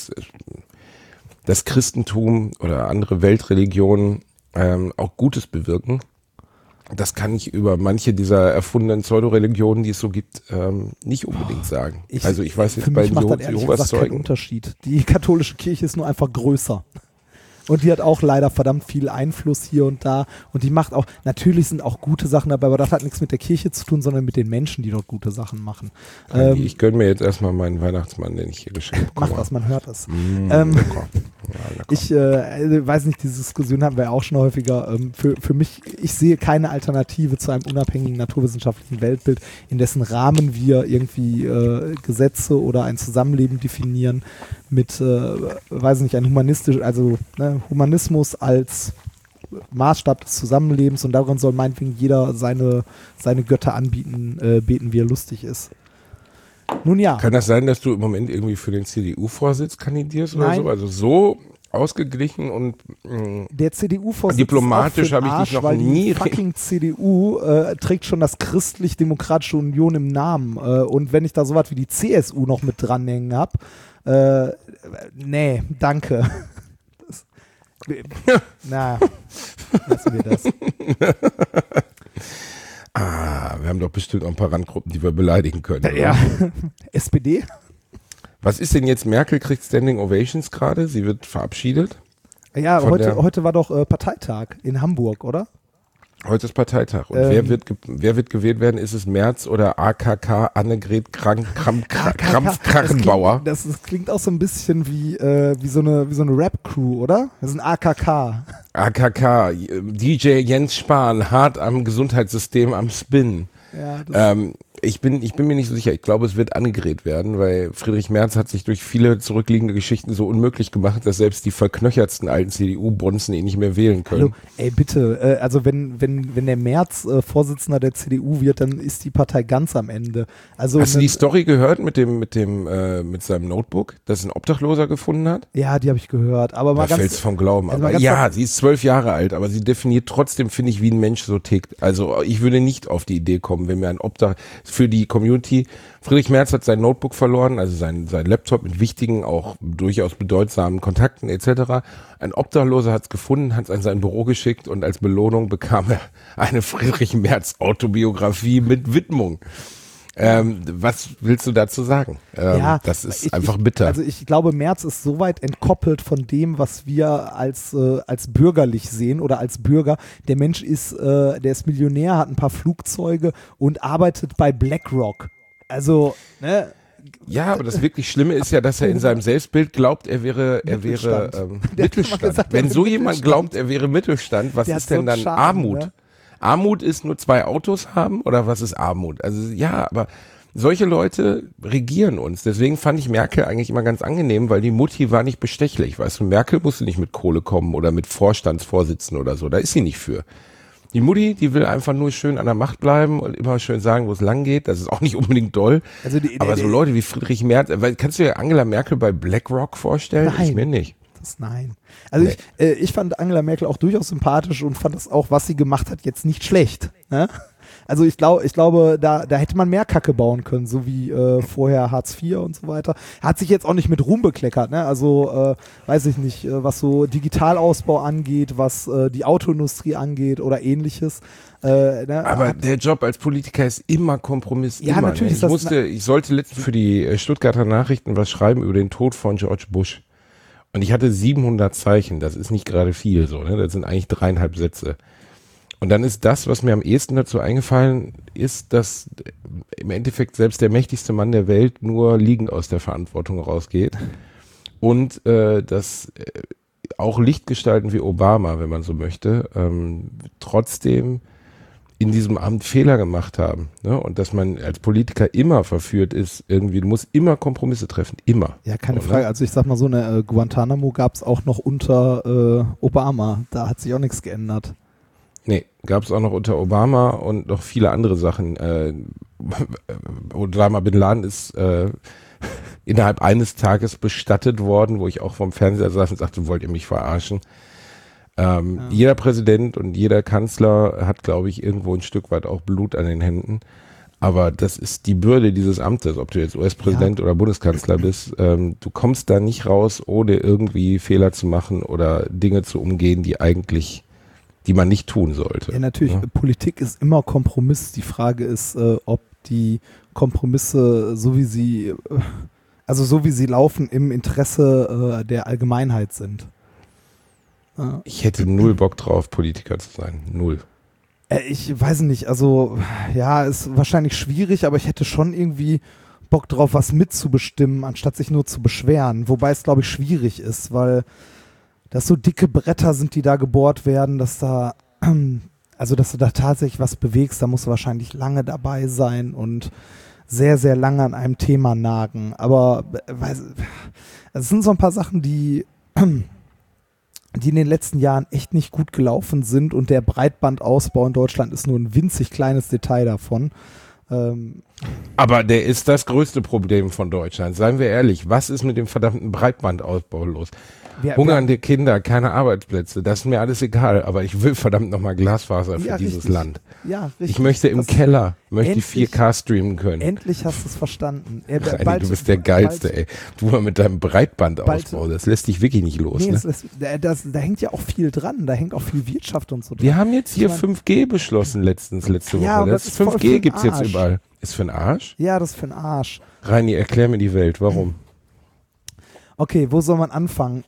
Speaker 3: Christentum oder andere Weltreligionen auch Gutes bewirken. Das kann ich über manche dieser erfundenen Pseudoreligionen, die es so gibt, nicht unbedingt sagen. Ich weiß jetzt bei
Speaker 2: Jehovas Zeugen keinen Unterschied. Die katholische Kirche ist nur einfach größer. Und die hat auch leider verdammt viel Einfluss hier und da. Und die macht auch, natürlich sind auch gute Sachen dabei, aber das hat nichts mit der Kirche zu tun, sondern mit den Menschen, die dort gute Sachen machen.
Speaker 3: Ich gönne mir jetzt erstmal meinen Weihnachtsmann, den ich hier geschenkt bekomme.
Speaker 2: Mach das, man hört es. Lecker. Ich weiß nicht, diese Diskussion haben wir ja auch schon häufiger. Für mich, ich sehe keine Alternative zu einem unabhängigen naturwissenschaftlichen Weltbild, in dessen Rahmen wir irgendwie Gesetze oder ein Zusammenleben definieren mit, weiß nicht, ein Humanismus als Maßstab des Zusammenlebens, und darin soll meinetwegen jeder seine Götter anbieten, beten, wie er lustig ist. Nun ja.
Speaker 3: Kann das sein, dass du im Moment irgendwie für den CDU-Vorsitz kandidierst oder
Speaker 2: Nein.
Speaker 3: so? Also so ausgeglichen und
Speaker 2: der CDU-Vorsitz
Speaker 3: diplomatisch habe ich dich noch nie.
Speaker 2: Die fucking CDU trägt schon das Christlich-Demokratische Union im Namen. Und wenn ich da sowas wie die CSU noch mit dranhängen habe, nee, danke. Lassen wir das.
Speaker 3: Wir haben doch bestimmt auch ein paar Randgruppen, die wir beleidigen können.
Speaker 2: Ja. SPD?
Speaker 3: Was ist denn jetzt? Merkel kriegt Standing Ovations gerade. Sie wird verabschiedet.
Speaker 2: Ja, heute war doch Parteitag in Hamburg, oder?
Speaker 3: Heute ist Parteitag. Und wer wird gewählt werden? Ist es Merz oder AKK Annegret Kramp-Krachenbauer?
Speaker 2: Das klingt auch so ein bisschen wie so eine Rap-Crew, oder? Das ist ein AKK.
Speaker 3: AKK, DJ Jens Spahn, hart am Gesundheitssystem am Spin.
Speaker 2: Ja,
Speaker 3: ich bin mir nicht so sicher. Ich glaube, es wird Annegret werden, weil Friedrich Merz hat sich durch viele zurückliegende Geschichten so unmöglich gemacht, dass selbst die verknöchertsten alten CDU-Bonzen ihn nicht mehr wählen können.
Speaker 2: Hallo, ey bitte, also wenn der Merz Vorsitzender der CDU wird, dann ist die Partei ganz am Ende. Also
Speaker 3: hast du die Story gehört mit seinem Notebook, das ein Obdachloser gefunden hat?
Speaker 2: Ja, die habe ich gehört. Aber mal
Speaker 3: da fällt's vom Glauben.
Speaker 2: Also
Speaker 3: aber ja, sie ist 12 Jahre alt, aber sie definiert trotzdem, finde ich, wie ein Mensch so tickt. Also ich würde nicht auf die Idee kommen, wenn mir ein Obdach für die Community. Friedrich Merz hat sein Notebook verloren, also sein Laptop mit wichtigen, auch durchaus bedeutsamen Kontakten etc. Ein Obdachloser hat es gefunden, hat es an sein Büro geschickt und als Belohnung bekam er eine Friedrich Merz Autobiografie mit Widmung. Was willst du dazu sagen? Das ist einfach bitter.
Speaker 2: Also ich glaube, Merz ist so weit entkoppelt von dem, was wir als bürgerlich sehen oder als Bürger. Der Mensch ist, der ist Millionär, hat ein paar Flugzeuge und arbeitet bei BlackRock. Also, ne?
Speaker 3: Ja, aber das wirklich Schlimme ist ja, dass er in seinem Selbstbild glaubt, er wäre Mittelstand. Wenn so jemand glaubt, er wäre Mittelstand, was ist denn dann Armut? Ne? Armut ist nur 2 Autos haben oder was ist Armut? Also ja, aber solche Leute regieren uns. Deswegen fand ich Merkel eigentlich immer ganz angenehm, weil die Mutti war nicht bestechlich. Weißt du, Merkel musste nicht mit Kohle kommen oder mit Vorstandsvorsitzen oder so. Da ist sie nicht für. Die Mutti, die will einfach nur schön an der Macht bleiben und immer schön sagen, wo es lang geht. Das ist auch nicht unbedingt doll. Also aber so Leute wie Friedrich Merz, kannst du dir Angela Merkel bei BlackRock vorstellen?
Speaker 2: Nein.
Speaker 3: Ich mir nicht.
Speaker 2: Nein. Also nee. Ich fand Angela Merkel auch durchaus sympathisch und fand das auch, was sie gemacht hat, jetzt nicht schlecht. Ne? Also ich glaube, da hätte man mehr Kacke bauen können, so wie vorher Hartz IV und so weiter. Hat sich jetzt auch nicht mit Ruhm bekleckert, ne? Also weiß ich nicht, was so Digitalausbau angeht, was die Autoindustrie angeht oder ähnliches. Ne?
Speaker 3: Aber der Job als Politiker ist immer Kompromiss.
Speaker 2: Ja,
Speaker 3: immer,
Speaker 2: natürlich.
Speaker 3: Ne? Ich sollte letztens für die Stuttgarter Nachrichten was schreiben über den Tod von George Bush. Und ich hatte 700 Zeichen, das ist nicht gerade viel so, ne? Das sind eigentlich 3,5 Sätze. Und dann ist das, was mir am ehesten dazu eingefallen ist, dass im Endeffekt selbst der mächtigste Mann der Welt nur liegend aus der Verantwortung rausgeht. Und dass auch Lichtgestalten wie Obama, wenn man so möchte, trotzdem in diesem Amt Fehler gemacht haben, ne? Und dass man als Politiker immer verführt ist, irgendwie, du musst immer Kompromisse treffen, immer.
Speaker 2: Ja, keine
Speaker 3: so,
Speaker 2: Frage.
Speaker 3: Ne?
Speaker 2: Also ich sag mal so, eine Guantanamo gab es auch noch unter Obama. Da hat sich auch nichts geändert.
Speaker 3: Nee, gab es auch noch unter Obama und noch viele andere Sachen. Osama Bin Laden ist innerhalb eines Tages bestattet worden, wo ich auch vom Fernseher saß und sagte, wollt ihr mich verarschen? Jeder Präsident und jeder Kanzler hat, glaube ich, irgendwo ein Stück weit auch Blut an den Händen. Aber das ist die Bürde dieses Amtes, ob du jetzt US-Präsident oder Bundeskanzler bist. Du kommst da nicht raus, ohne irgendwie Fehler zu machen oder Dinge zu umgehen, die man nicht tun sollte.
Speaker 2: Ja, natürlich. Ja? Politik ist immer Kompromiss. Die Frage ist, ob die Kompromisse, so wie sie laufen, im Interesse der Allgemeinheit sind.
Speaker 3: Ich hätte null Bock drauf, Politiker zu sein. Null.
Speaker 2: Ich weiß nicht, also ja, ist wahrscheinlich schwierig, aber ich hätte schon irgendwie Bock drauf, was mitzubestimmen, anstatt sich nur zu beschweren. Wobei es, glaube ich, schwierig ist, weil das so dicke Bretter sind, die da gebohrt werden, dass du da tatsächlich was bewegst. Da musst du wahrscheinlich lange dabei sein und sehr, sehr lange an einem Thema nagen. Aber es sind so ein paar Sachen, die in den letzten Jahren echt nicht gut gelaufen sind, und der Breitbandausbau in Deutschland ist nur ein winzig kleines Detail davon.
Speaker 3: Aber der ist das größte Problem von Deutschland. Seien wir ehrlich, was ist mit dem verdammten Breitbandausbau los? Hungernde Kinder, keine Arbeitsplätze, das ist mir alles egal, aber ich will verdammt nochmal Glasfaser für dieses Land.
Speaker 2: Ja, richtig.
Speaker 3: Ich möchte im Keller, möchte 4K streamen können.
Speaker 2: Endlich hast du es verstanden.
Speaker 3: Reini, du bist der Geilste, ey. Du mal mit deinem Breitbandausbau, das lässt dich wirklich nicht los.
Speaker 2: Nee,
Speaker 3: ne?
Speaker 2: Da hängt ja auch viel dran, da hängt auch viel Wirtschaft und so dran.
Speaker 3: Wir haben jetzt hier 5G beschlossen letzte Woche.
Speaker 2: Ja,
Speaker 3: das 5G gibt's jetzt überall. Ist für den Arsch?
Speaker 2: Ja, das ist für den Arsch.
Speaker 3: Reini, erklär mir die Welt, warum?
Speaker 2: Okay, wo soll man anfangen?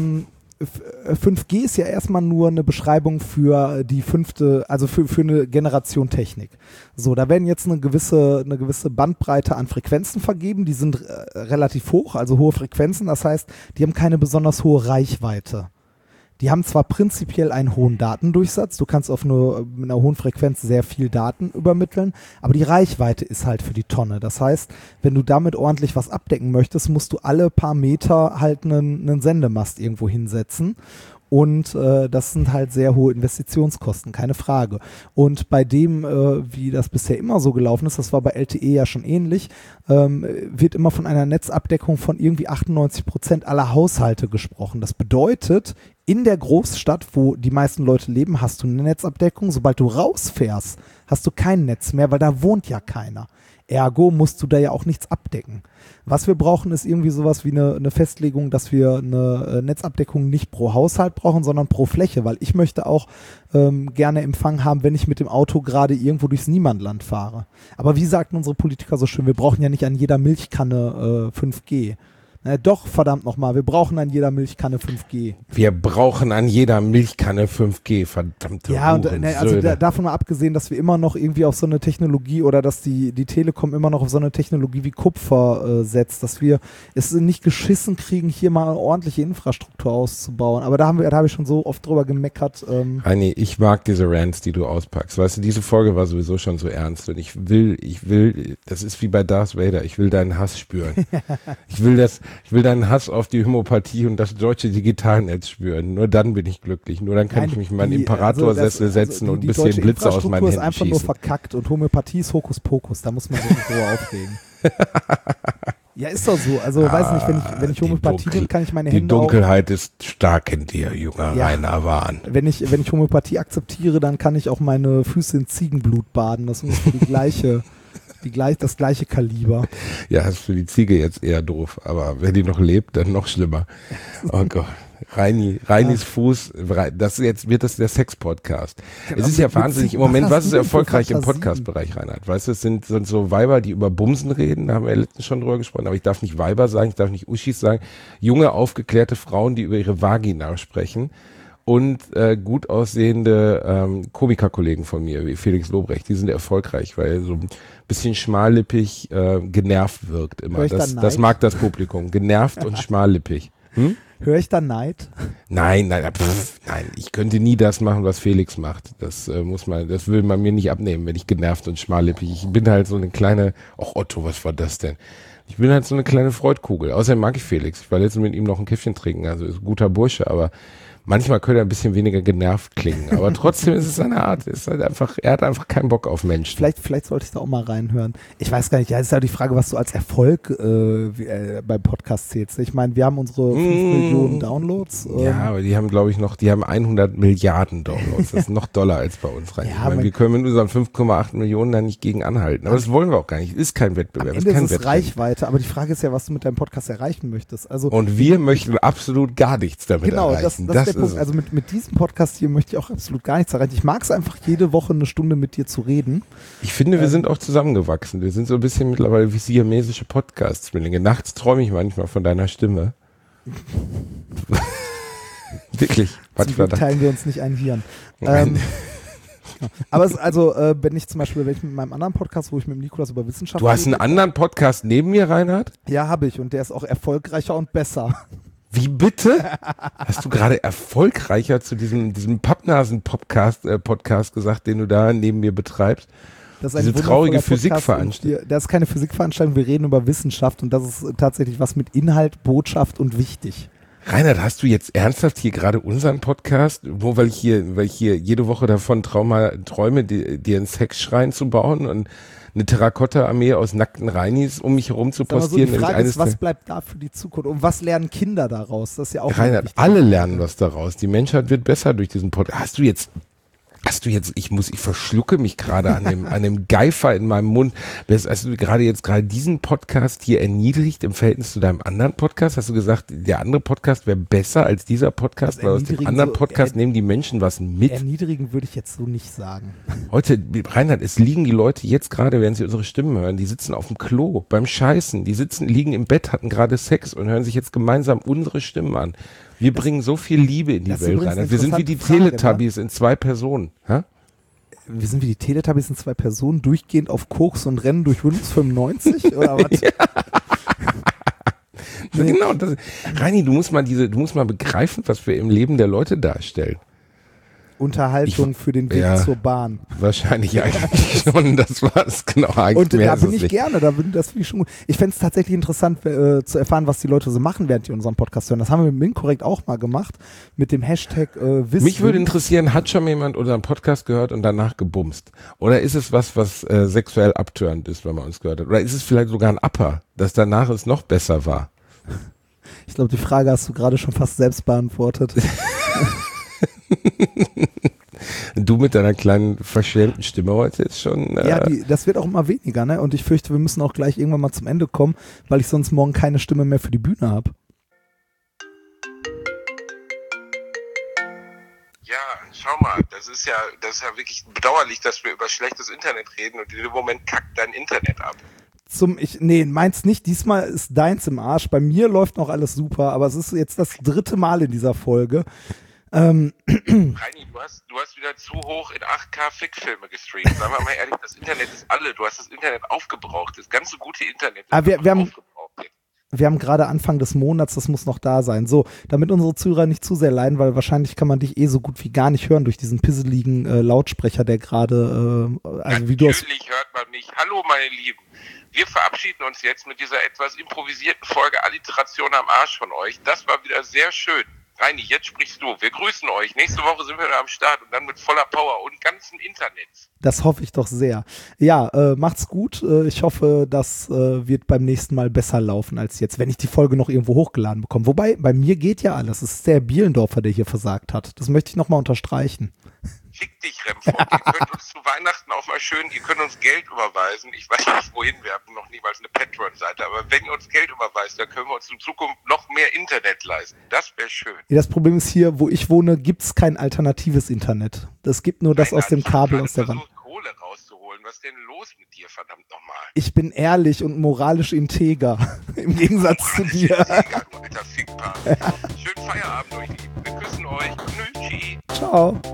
Speaker 2: 5G ist ja erstmal nur eine Beschreibung für die fünfte, also für eine Generation Technik. So, da werden jetzt eine gewisse Bandbreite an Frequenzen vergeben, die sind relativ hoch, also hohe Frequenzen, das heißt, die haben keine besonders hohe Reichweite. Die haben zwar prinzipiell einen hohen Datendurchsatz, du kannst mit einer hohen Frequenz sehr viel Daten übermitteln, aber die Reichweite ist halt für die Tonne. Das heißt, wenn du damit ordentlich was abdecken möchtest, musst du alle paar Meter halt einen Sendemast irgendwo hinsetzen. Und das sind halt sehr hohe Investitionskosten, keine Frage. Und bei dem, wie das bisher immer so gelaufen ist, das war bei LTE ja schon ähnlich, wird immer von einer Netzabdeckung von irgendwie 98% aller Haushalte gesprochen. Das bedeutet, in der Großstadt, wo die meisten Leute leben, hast du eine Netzabdeckung. Sobald du rausfährst, hast du kein Netz mehr, weil da wohnt ja keiner. Ergo musst du da ja auch nichts abdecken. Was wir brauchen, ist irgendwie sowas wie eine Festlegung, dass wir eine Netzabdeckung nicht pro Haushalt brauchen, sondern pro Fläche, weil ich möchte auch gerne Empfang haben, wenn ich mit dem Auto gerade irgendwo durchs Niemandland fahre. Aber wie sagten unsere Politiker so schön, wir brauchen ja nicht an jeder Milchkanne 5G. Doch, verdammt nochmal, wir brauchen an jeder Milchkanne 5G.
Speaker 3: Wir brauchen an jeder Milchkanne 5G, verdammte
Speaker 2: Ja, und also davon mal abgesehen, dass wir immer noch irgendwie auf so eine Technologie oder dass die Telekom immer noch auf so eine Technologie wie Kupfer setzt, dass wir es nicht geschissen kriegen, hier mal eine ordentliche Infrastruktur auszubauen. Aber da habe ich schon so oft drüber gemeckert.
Speaker 3: Heini, ich mag diese Rants, die du auspackst. Weißt du, diese Folge war sowieso schon so ernst und ich will, das ist wie bei Darth Vader, ich will deinen Hass spüren. Ich will deinen Hass auf die Homöopathie und das deutsche Digitalnetz spüren. Nur dann bin ich glücklich. Nur dann kann ich mich in meinen Imperatorsessel setzen und ein bisschen Blitze aus meinen Händen schießen. Die ist einfach nur verkackt und Homöopathie ist Hokuspokus. Da muss man sich nicht drüber aufregen. Ja, ist doch so. Also weiß nicht, wenn ich Homöopathie bin, kann ich meine Hände Die Dunkelheit ist stark in dir, junger Rainer Wahn.
Speaker 2: Wenn ich Homöopathie akzeptiere, dann kann ich auch meine Füße in Ziegenblut baden. Das ist das gleiche Kaliber.
Speaker 3: Ja, ist für die Ziege jetzt eher doof, aber wenn die noch lebt, dann noch schlimmer. Oh Gott. Reinis Fuß, das wird das der Sex-Podcast. Es ist ja wahnsinnig, im Moment, was ist erfolgreich im Podcast-Bereich, Reinhard? Weißt du, es sind so Weiber, die über Bumsen reden, da haben wir letztens schon drüber gesprochen, aber ich darf nicht Weiber sagen, ich darf nicht Uschis sagen, junge, aufgeklärte Frauen, die über ihre Vagina sprechen und gut aussehende Komikerkollegen von mir, wie Felix Lobrecht, die sind erfolgreich, weil so ein bisschen schmallippig genervt wirkt immer. Das mag das Publikum, genervt und schmallippig.
Speaker 2: Höre ich da Neid?
Speaker 3: Nein, ich könnte nie das machen, was Felix macht. Das das will man mir nicht abnehmen, wenn ich genervt und schmallippig. Ich bin halt so eine kleine, Otto, was war das denn? Ich bin halt so eine kleine Freudkugel. Außerdem mag ich Felix. Ich war letztens mit ihm noch ein Käffchen trinken, also ist ein guter Bursche, aber manchmal könnte er ein bisschen weniger genervt klingen. Aber trotzdem ist es seine Art. Er hat einfach keinen Bock auf Menschen.
Speaker 2: Vielleicht sollte ich da auch mal reinhören. Ich weiß gar nicht, ja, ist ja die Frage, was du als Erfolg beim Podcast zählst. Ich meine, wir haben unsere 5 Millionen Downloads.
Speaker 3: Ja, aber die haben, glaube ich, die haben 100 Milliarden Downloads. Das ist noch doller als bei uns rein.
Speaker 2: Ja,
Speaker 3: wir können mit unseren 5,8 Millionen da nicht gegen anhalten. Aber das wollen wir auch gar nicht. Ist kein Wettbewerb.
Speaker 2: Am Ende ist es Reichweite, aber die Frage ist ja, was du mit deinem Podcast erreichen möchtest. Also,
Speaker 3: und wir möchten absolut gar nichts damit erreichen.
Speaker 2: Das ist der Punkt. Also mit diesem Podcast hier möchte ich auch absolut gar nichts erreichen. Ich mag es einfach, jede Woche eine Stunde mit dir zu reden.
Speaker 3: Ich finde, wir sind auch zusammengewachsen. Wir sind so ein bisschen mittlerweile wie siamesische Podcast-Zwillinge. Nachts träume ich manchmal von deiner Stimme. Wirklich.
Speaker 2: Zum Glück teilen wir uns nicht ein Hirn. Aber wenn ich mit meinem anderen Podcast, wo ich mit dem Nikolas über Wissenschaft
Speaker 3: Du hast einen anderen Podcast neben mir, Reinhard?
Speaker 2: Ja, habe ich. Und der ist auch erfolgreicher und besser.
Speaker 3: Wie bitte? Hast du gerade erfolgreicher zu diesem Pappnasen-Podcast gesagt, den du da neben mir betreibst?
Speaker 2: Das ist
Speaker 3: diese traurige Physikveranstaltung.
Speaker 2: Das ist keine Physikveranstaltung, wir reden über Wissenschaft und das ist tatsächlich was mit Inhalt, Botschaft und wichtig.
Speaker 3: Reinhard, hast du jetzt ernsthaft hier gerade unseren Podcast, nur weil ich hier jede Woche davon träume, dir einen Sexschrein zu bauen und eine Terrakotta-Armee aus nackten Reinis um mich herum zu postieren?
Speaker 2: Die Frage ist, was bleibt da für die Zukunft? Und was lernen Kinder daraus? Das ist ja auch
Speaker 3: Reinhard, alle lernen was daraus. Die Menschheit wird besser durch diesen Podcast. Hast du jetzt, ich verschlucke mich gerade an dem Geifer in meinem Mund. Hast du gerade diesen Podcast hier erniedrigt im Verhältnis zu deinem anderen Podcast? Hast du gesagt, der andere Podcast wäre besser als dieser Podcast? Weil aus dem anderen Podcast nehmen die Menschen was mit.
Speaker 2: Erniedrigen würde ich jetzt so nicht sagen.
Speaker 3: Heute, Reinhard, es liegen die Leute jetzt gerade, während sie unsere Stimmen hören, die sitzen auf dem Klo beim Scheißen, liegen im Bett, hatten gerade Sex und hören sich jetzt gemeinsam unsere Stimmen an. Wir bringen so viel Liebe in die Welt rein. Wir sind wie die Teletubbies in 2 Personen. Ha?
Speaker 2: Wir sind wie die Teletubbies in 2 Personen, durchgehend auf Koks und rennen durch Windows 95 oder was?
Speaker 3: Ja. Genau. Reini, du musst mal begreifen, was wir im Leben der Leute darstellen.
Speaker 2: Unterhaltung für den Weg zur Bahn.
Speaker 3: Wahrscheinlich eigentlich schon, das war es genau.
Speaker 2: Und da bin ich gerne, das finde ich schon gut. Ich fände es tatsächlich interessant zu erfahren, was die Leute so machen, während die unseren Podcast hören. Das haben wir mit Inkorrekt auch mal gemacht, mit dem Hashtag Wissen.
Speaker 3: Mich würde interessieren, hat schon jemand unseren Podcast gehört und danach gebumst? Oder ist es was sexuell abtörend ist, wenn man uns gehört hat? Oder ist es vielleicht sogar ein Upper, dass danach es noch besser war?
Speaker 2: Ich glaube, die Frage hast du gerade schon fast selbst beantwortet.
Speaker 3: Du mit deiner kleinen verschämten Stimme heute ist schon...
Speaker 2: Ja, das wird auch immer weniger, ne? Und ich fürchte, wir müssen auch gleich irgendwann mal zum Ende kommen, weil ich sonst morgen keine Stimme mehr für die Bühne habe.
Speaker 3: Ja, schau mal, das ist ja wirklich bedauerlich, dass wir über schlechtes Internet reden und in dem Moment kackt dein Internet ab.
Speaker 2: Meins nicht. Diesmal ist deins im Arsch. Bei mir läuft noch alles super, aber es ist jetzt das 3. Mal in dieser Folge.
Speaker 3: Reini, du hast wieder zu hoch in 8K Fickfilme gestreamt. Sagen wir mal ehrlich, das Internet ist alle. Du hast das Internet aufgebraucht. Das ganze gute Internet ist aufgebraucht.
Speaker 2: Wir haben gerade Anfang des Monats, das muss noch da sein. So, damit unsere Zuhörer nicht zu sehr leiden, weil wahrscheinlich kann man dich so gut wie gar nicht hören durch diesen pisseligen Lautsprecher, der gerade...
Speaker 3: Natürlich hört man mich. Hallo meine Lieben. Wir verabschieden uns jetzt mit dieser etwas improvisierten Folge Alliteration am Arsch von euch. Das war wieder sehr schön. Reini, jetzt sprichst du. Wir grüßen euch. Nächste Woche sind wir wieder am Start und dann mit voller Power und ganzen Internet.
Speaker 2: Das hoffe ich doch sehr. Ja, macht's gut. Ich hoffe, das wird beim nächsten Mal besser laufen als jetzt, wenn ich die Folge noch irgendwo hochgeladen bekomme. Wobei, bei mir geht ja alles. Es ist der Bielendorfer, der hier versagt hat. Das möchte ich nochmal unterstreichen.
Speaker 3: Fick dich, Remford. Ihr könnt uns zu Weihnachten auch mal ihr könnt uns Geld überweisen. Ich weiß nicht, wohin, wir haben noch niemals eine Patreon-Seite, aber wenn ihr uns Geld überweist, dann können wir uns in Zukunft noch mehr Internet leisten. Das wäre schön.
Speaker 2: Ja, das Problem ist hier, wo ich wohne, gibt's kein alternatives Internet. Das gibt nur das aus dem Kabel aus der Wand.
Speaker 3: Kohle rauszuholen. Was ist denn los mit dir, verdammt nochmal?
Speaker 2: Ich bin ehrlich und moralisch integer. Im Gegensatz zu dir.
Speaker 3: Integer, du alter Fickpaar. Schönen Feierabend euch, Lieben. Wir küssen euch. Tschüssi.
Speaker 2: Ciao.